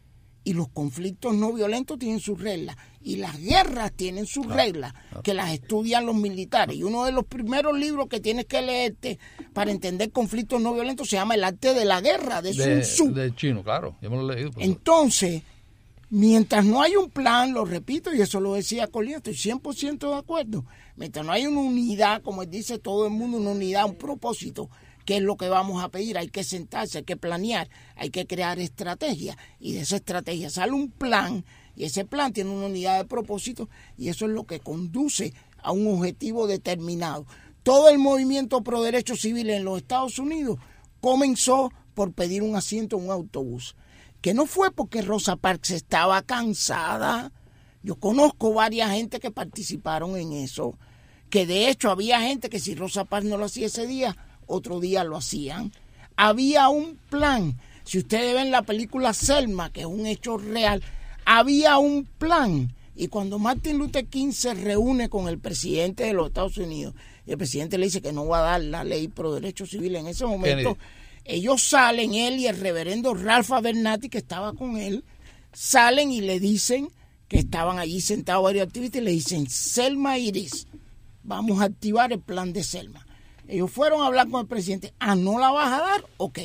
Y los conflictos no violentos tienen sus reglas. Y las guerras tienen sus reglas, que las estudian los militares. Y uno de los primeros libros que tienes que leerte para entender conflictos no violentos se llama El arte de la guerra, de Sun Tzu. De chino, claro. Ya me lo he leído. profesor. Entonces, mientras no hay un plan, lo repito, y eso lo decía Colina, estoy 100% de acuerdo, mientras no hay una unidad, como dice todo el mundo, una unidad, un propósito, ¿qué es lo que vamos a pedir? Hay que sentarse, hay que planear, hay que crear estrategias, y de esa estrategia sale un plan, y ese plan tiene una unidad de propósito, y eso es lo que conduce a un objetivo determinado. Todo el movimiento pro derechos civiles en los Estados Unidos comenzó por pedir un asiento en un autobús, que no fue porque Rosa Parks estaba cansada. Yo conozco varias gente que participaron en eso, que de hecho había gente que si Rosa Parks no lo hacía ese día, otro día lo hacían. Había un plan. Si ustedes ven la película Selma, que es un hecho real, había un plan. Y cuando Martin Luther King se reúne con el presidente de los Estados Unidos, y el presidente le dice que no va a dar la ley pro derechos civiles en ese momento, ellos salen, él y el reverendo Ralph Abernathy, que estaba con él, salen y le dicen que estaban allí sentados varios activistas y le dicen, Selma Iris, vamos a activar el plan de Selma. Ellos fueron a hablar con el presidente, ¿no la vas a dar? Ok,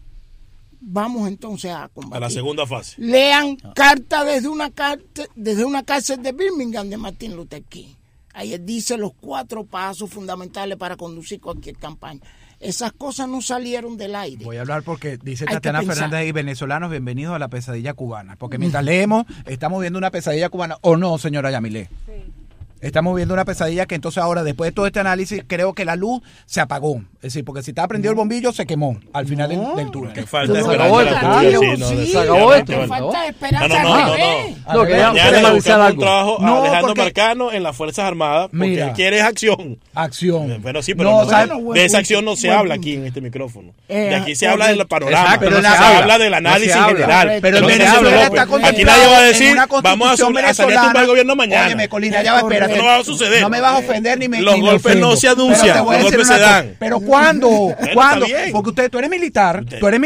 vamos entonces a combatir. A la segunda fase. Lean carta desde una cárcel de Birmingham de Martin Luther King. Ahí él dice los 4 pasos fundamentales para conducir cualquier campaña. Esas cosas no salieron del aire. Voy a hablar porque dice Hay que Tatiana pensar. Fernández y venezolanos, bienvenidos a la pesadilla cubana. Porque mientras leemos, estamos viendo una pesadilla cubana. ¿O no, señora Yamilé? Sí. Estamos viendo una pesadilla que entonces ahora, después de todo este análisis, creo que la luz se apagó. Es decir, porque si estaba prendido el bombillo, se quemó al final del túnel. Que falta Se esperanza acabó de la esto. cultura, Sí, no, se sí, acabó esto. Que falta esperanza. No. No, que ya Mañana quiere le avisar buscamos un algo. trabajo a No, Alejandro porque- Marcano en las Fuerzas Armadas, porque Mira. él quiere es acción. Acción. Bueno, sí, pero No, no, ¿sabe? de esa acción no se habla aquí en este micrófono. De aquí se habla del panorama, Exacto, pero no se se habla. habla del análisis No se habla. general. Pero No el se Venezuela habla, está López. Aquí nadie va a decir, en una vamos a constitución salir a tumbar el venezolana. gobierno mañana. Óyeme, Colina, ya va, espérate. Eso no va a suceder. No me vas a ofender ni me Los ni me golpes no ofendo. se anuncian, Pero te voy a los decir golpes una se cosa. dan. Pero ¿cuándo? ¿Cuándo? está bien. Porque tú eres militar,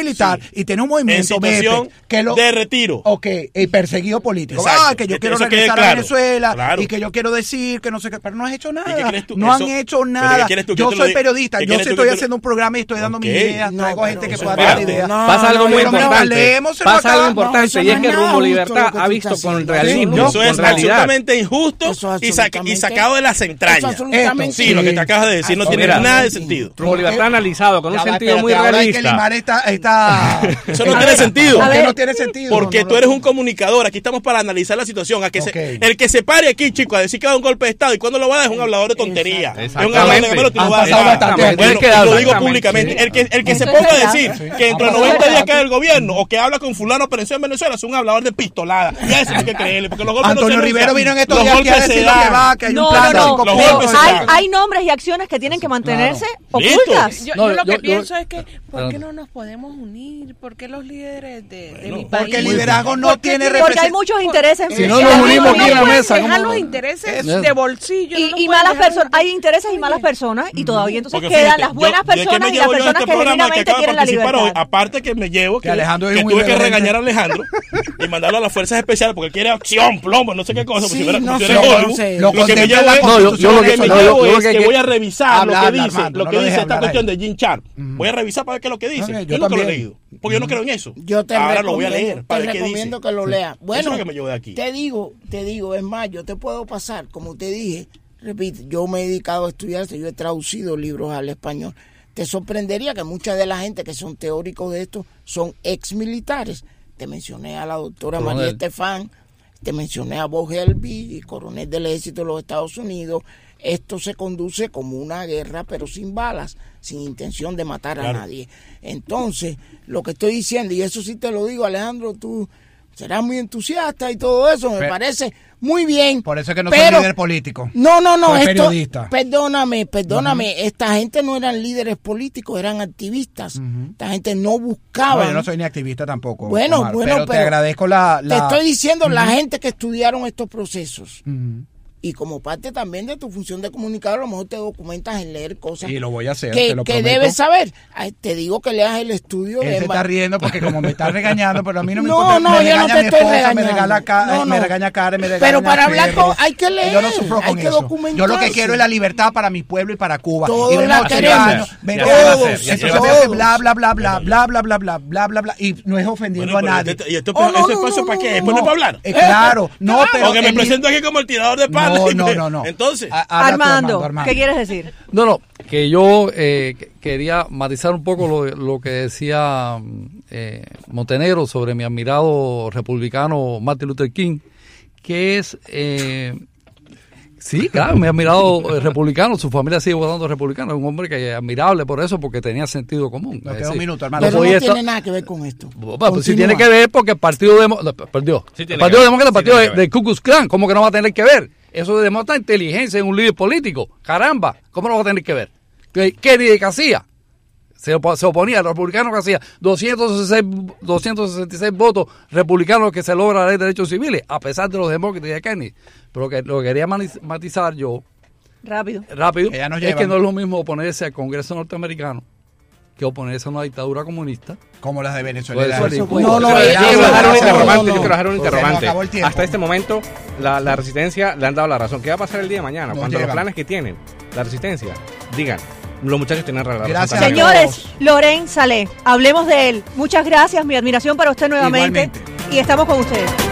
y tienes un movimiento En situación de retiro. Ok, y perseguido político. Exacto. Que yo quiero Eso quede regresar a claro. Venezuela Claro. y que yo quiero decir que no sé qué, pero no has hecho nada. qué crees tú? No Eso- han hecho ¿pero nada. qué quieres tú? ¿Que Yo te lo soy diga? periodista, ¿Qué yo quieres sí tú? estoy ¿Que te- haciendo un programa y estoy dando mis Ok. ideas, No, traigo pero gente que eso pueda es dar parte. ideas. Pasa algo muy pero mira, importante. leemos, se Pasa nos algo acaba. importante eso y no es es que nada Rumbo justo Libertad lo que ha tú visto estás con haciendo. realismo, Eso es con realidad. absolutamente injusto Eso es y absolutamente- sacado de las entrañas. Eso absolutamente- Sí, lo que te acabas de decir no tiene Mira, nada de sentido. Rumbo Libertad analizado con un Ya va, sentido muy espérate, ahora hay que realista. limar esta Eso no tiene sentido. ¿Por qué no tiene sentido? Porque No, tú eres un comunicador. Aquí estamos para analizar la situación. Ok. El que se pare aquí, chico, a decir que va a un golpe de Estado y cuando lo va a dar es un hablador de tontería. Es un Exactamente. hablador de gamero, tú no Han vas a pasado dar. bastante Bueno, gente. y Quedado lo digo exactamente. públicamente. El que se Eso ponga es a decir verdad. que dentro de Han 90 pasado días cae bastante. el gobierno o que habla con fulano perenció en Venezuela es un hablador de pistolada. Ya eso hay que creerle, porque los golpes no Antonio se Rivero anuncian. vino en estos Los días aquí a golpes se decir lo que dan. va, que hay un No, plan de no, cinco los puntos. golpes se Hay, dan. hay nombres y acciones que tienen que mantenerse Listo. ocultas. Yo No, lo que yo- pienso es que, ¿por qué no nos podemos unir? ¿Por qué los líderes de mi país? Porque el liderazgo no ¿Por qué tiene tiene- Porque hay muchos intereses. Si no nos unimos aquí en la pueden mesa, dejar ¿cómo? los intereses Eso. de bolsillo. no los y pueden malas dejar personas, hay intereses y malas personas y todavía entonces Porque quedan fíjate, las buenas ¿de qué me personas y las llevo yo de personas este que programa genuinamente acaba de quieren la participar hoy? libertad. Aparte que me llevo que Alejandro es tuve un que irreverente. regañar a Alejandro y mandarlo a las fuerzas especiales porque él quiere acción, plomo, no sé qué cosa. Sí, si fuera- no como si sé, fuera no Hollywood. sé. Lo Lo que me contempla llevo la es, Constitución lo que me venezolana. llevo yo es lo que que- voy a revisar Habla, lo que dice, Armando, lo no que lo dejes dice esta hablar cuestión ahí. de Jim Sharp. Voy a revisar para ver qué es lo que dice. Ok, Yo yo nunca lo he también. leído, porque yo no creo en eso. Yo te Ahora lo voy a recomiendo- leer para ver te qué dice. recomiendo que lo leas. Eso Bueno, es lo que me llevo de aquí. te digo, es más, yo te puedo pasar, como te dije, repito, yo me he dedicado a estudiar, yo he traducido libros al español. te sorprendería que mucha de la gente que son teóricos de esto son ex militares. Te mencioné a la doctora María Estefan, te mencioné a Bob Helby, coronel del ejército de los Estados Unidos. Esto se conduce como una guerra, pero sin balas, sin intención de matar a nadie. Entonces, lo que estoy diciendo, y eso sí te lo digo, Alejandro, tú serás muy entusiasta y todo eso, me parece muy bien. Por eso es que no soy líder político. No, soy periodista. Perdóname, esta gente no eran líderes políticos, eran activistas. Esta gente no buscaba. No, yo no soy ni activista tampoco. Bueno, Omar, pero te agradezco Te estoy diciendo la gente que estudiaron estos procesos. Y como parte también de tu función de comunicador, a lo mejor te documentas en leer cosas. Y lo voy a hacer, que, te lo que prometo. debes saber. Ay, te digo que leas el estudio. Él se está riendo porque como me está regañando, pero a mí no me No, importa. no, Me yo regaña no te mi estoy esposa, regañando. me regaña Karen, me regaña Pero para hablar Ferro. hay que leer. Yo no sufro hay con que eso. documentarse. Yo lo que quiero es la libertad para mi pueblo y para Cuba. Todos y la queremos. Bla, bla, bla, bla, bla, bla, bla, bla, bla, bla, bla. Y no es ofendiendo a nadie. ¿Y esto es paso para qué? ¿Es para hablar? Claro. No, pero... Porque me presento aquí como el tirador de palas. No. Entonces... Armando, ¿qué quieres decir? No, que yo quería matizar un poco lo que decía Montenegro sobre mi admirado republicano Martin Luther King, que es... sí, claro, mi admirado republicano, su familia sigue votando republicano, es un hombre que es admirable por eso, porque tenía sentido común. Nos queda un minuto, hermano. Pero no tiene nada que ver con esto. Pues sí tiene que ver porque el Partido Demócrata, el Partido Demócrata, el partido de Ku Klux Klan, ¿cómo que no va a tener que ver? Eso demuestra inteligencia en un líder político. Caramba, ¿cómo no va a tener que ver? Kennedy, ¿qué hacía? Se oponía, el republicano que hacía 266 votos republicanos que se logra la ley de derechos civiles, a pesar de los demócratas y de Kennedy. Pero que lo quería matizar yo, rápido es que no es lo mismo oponerse al Congreso norteamericano que oponerse a una dictadura comunista como las de Venezuela. Yo quiero dejar un interrogante. Hasta este momento la resistencia le han dado la razón. ¿Qué va a pasar el día de mañana? Cuando los planes que tienen la resistencia digan, los muchachos tienen razón. Gracias. Señores, Loren Saleh, hablemos de él. Muchas gracias, mi admiración para usted nuevamente. Igualmente. Y estamos con ustedes.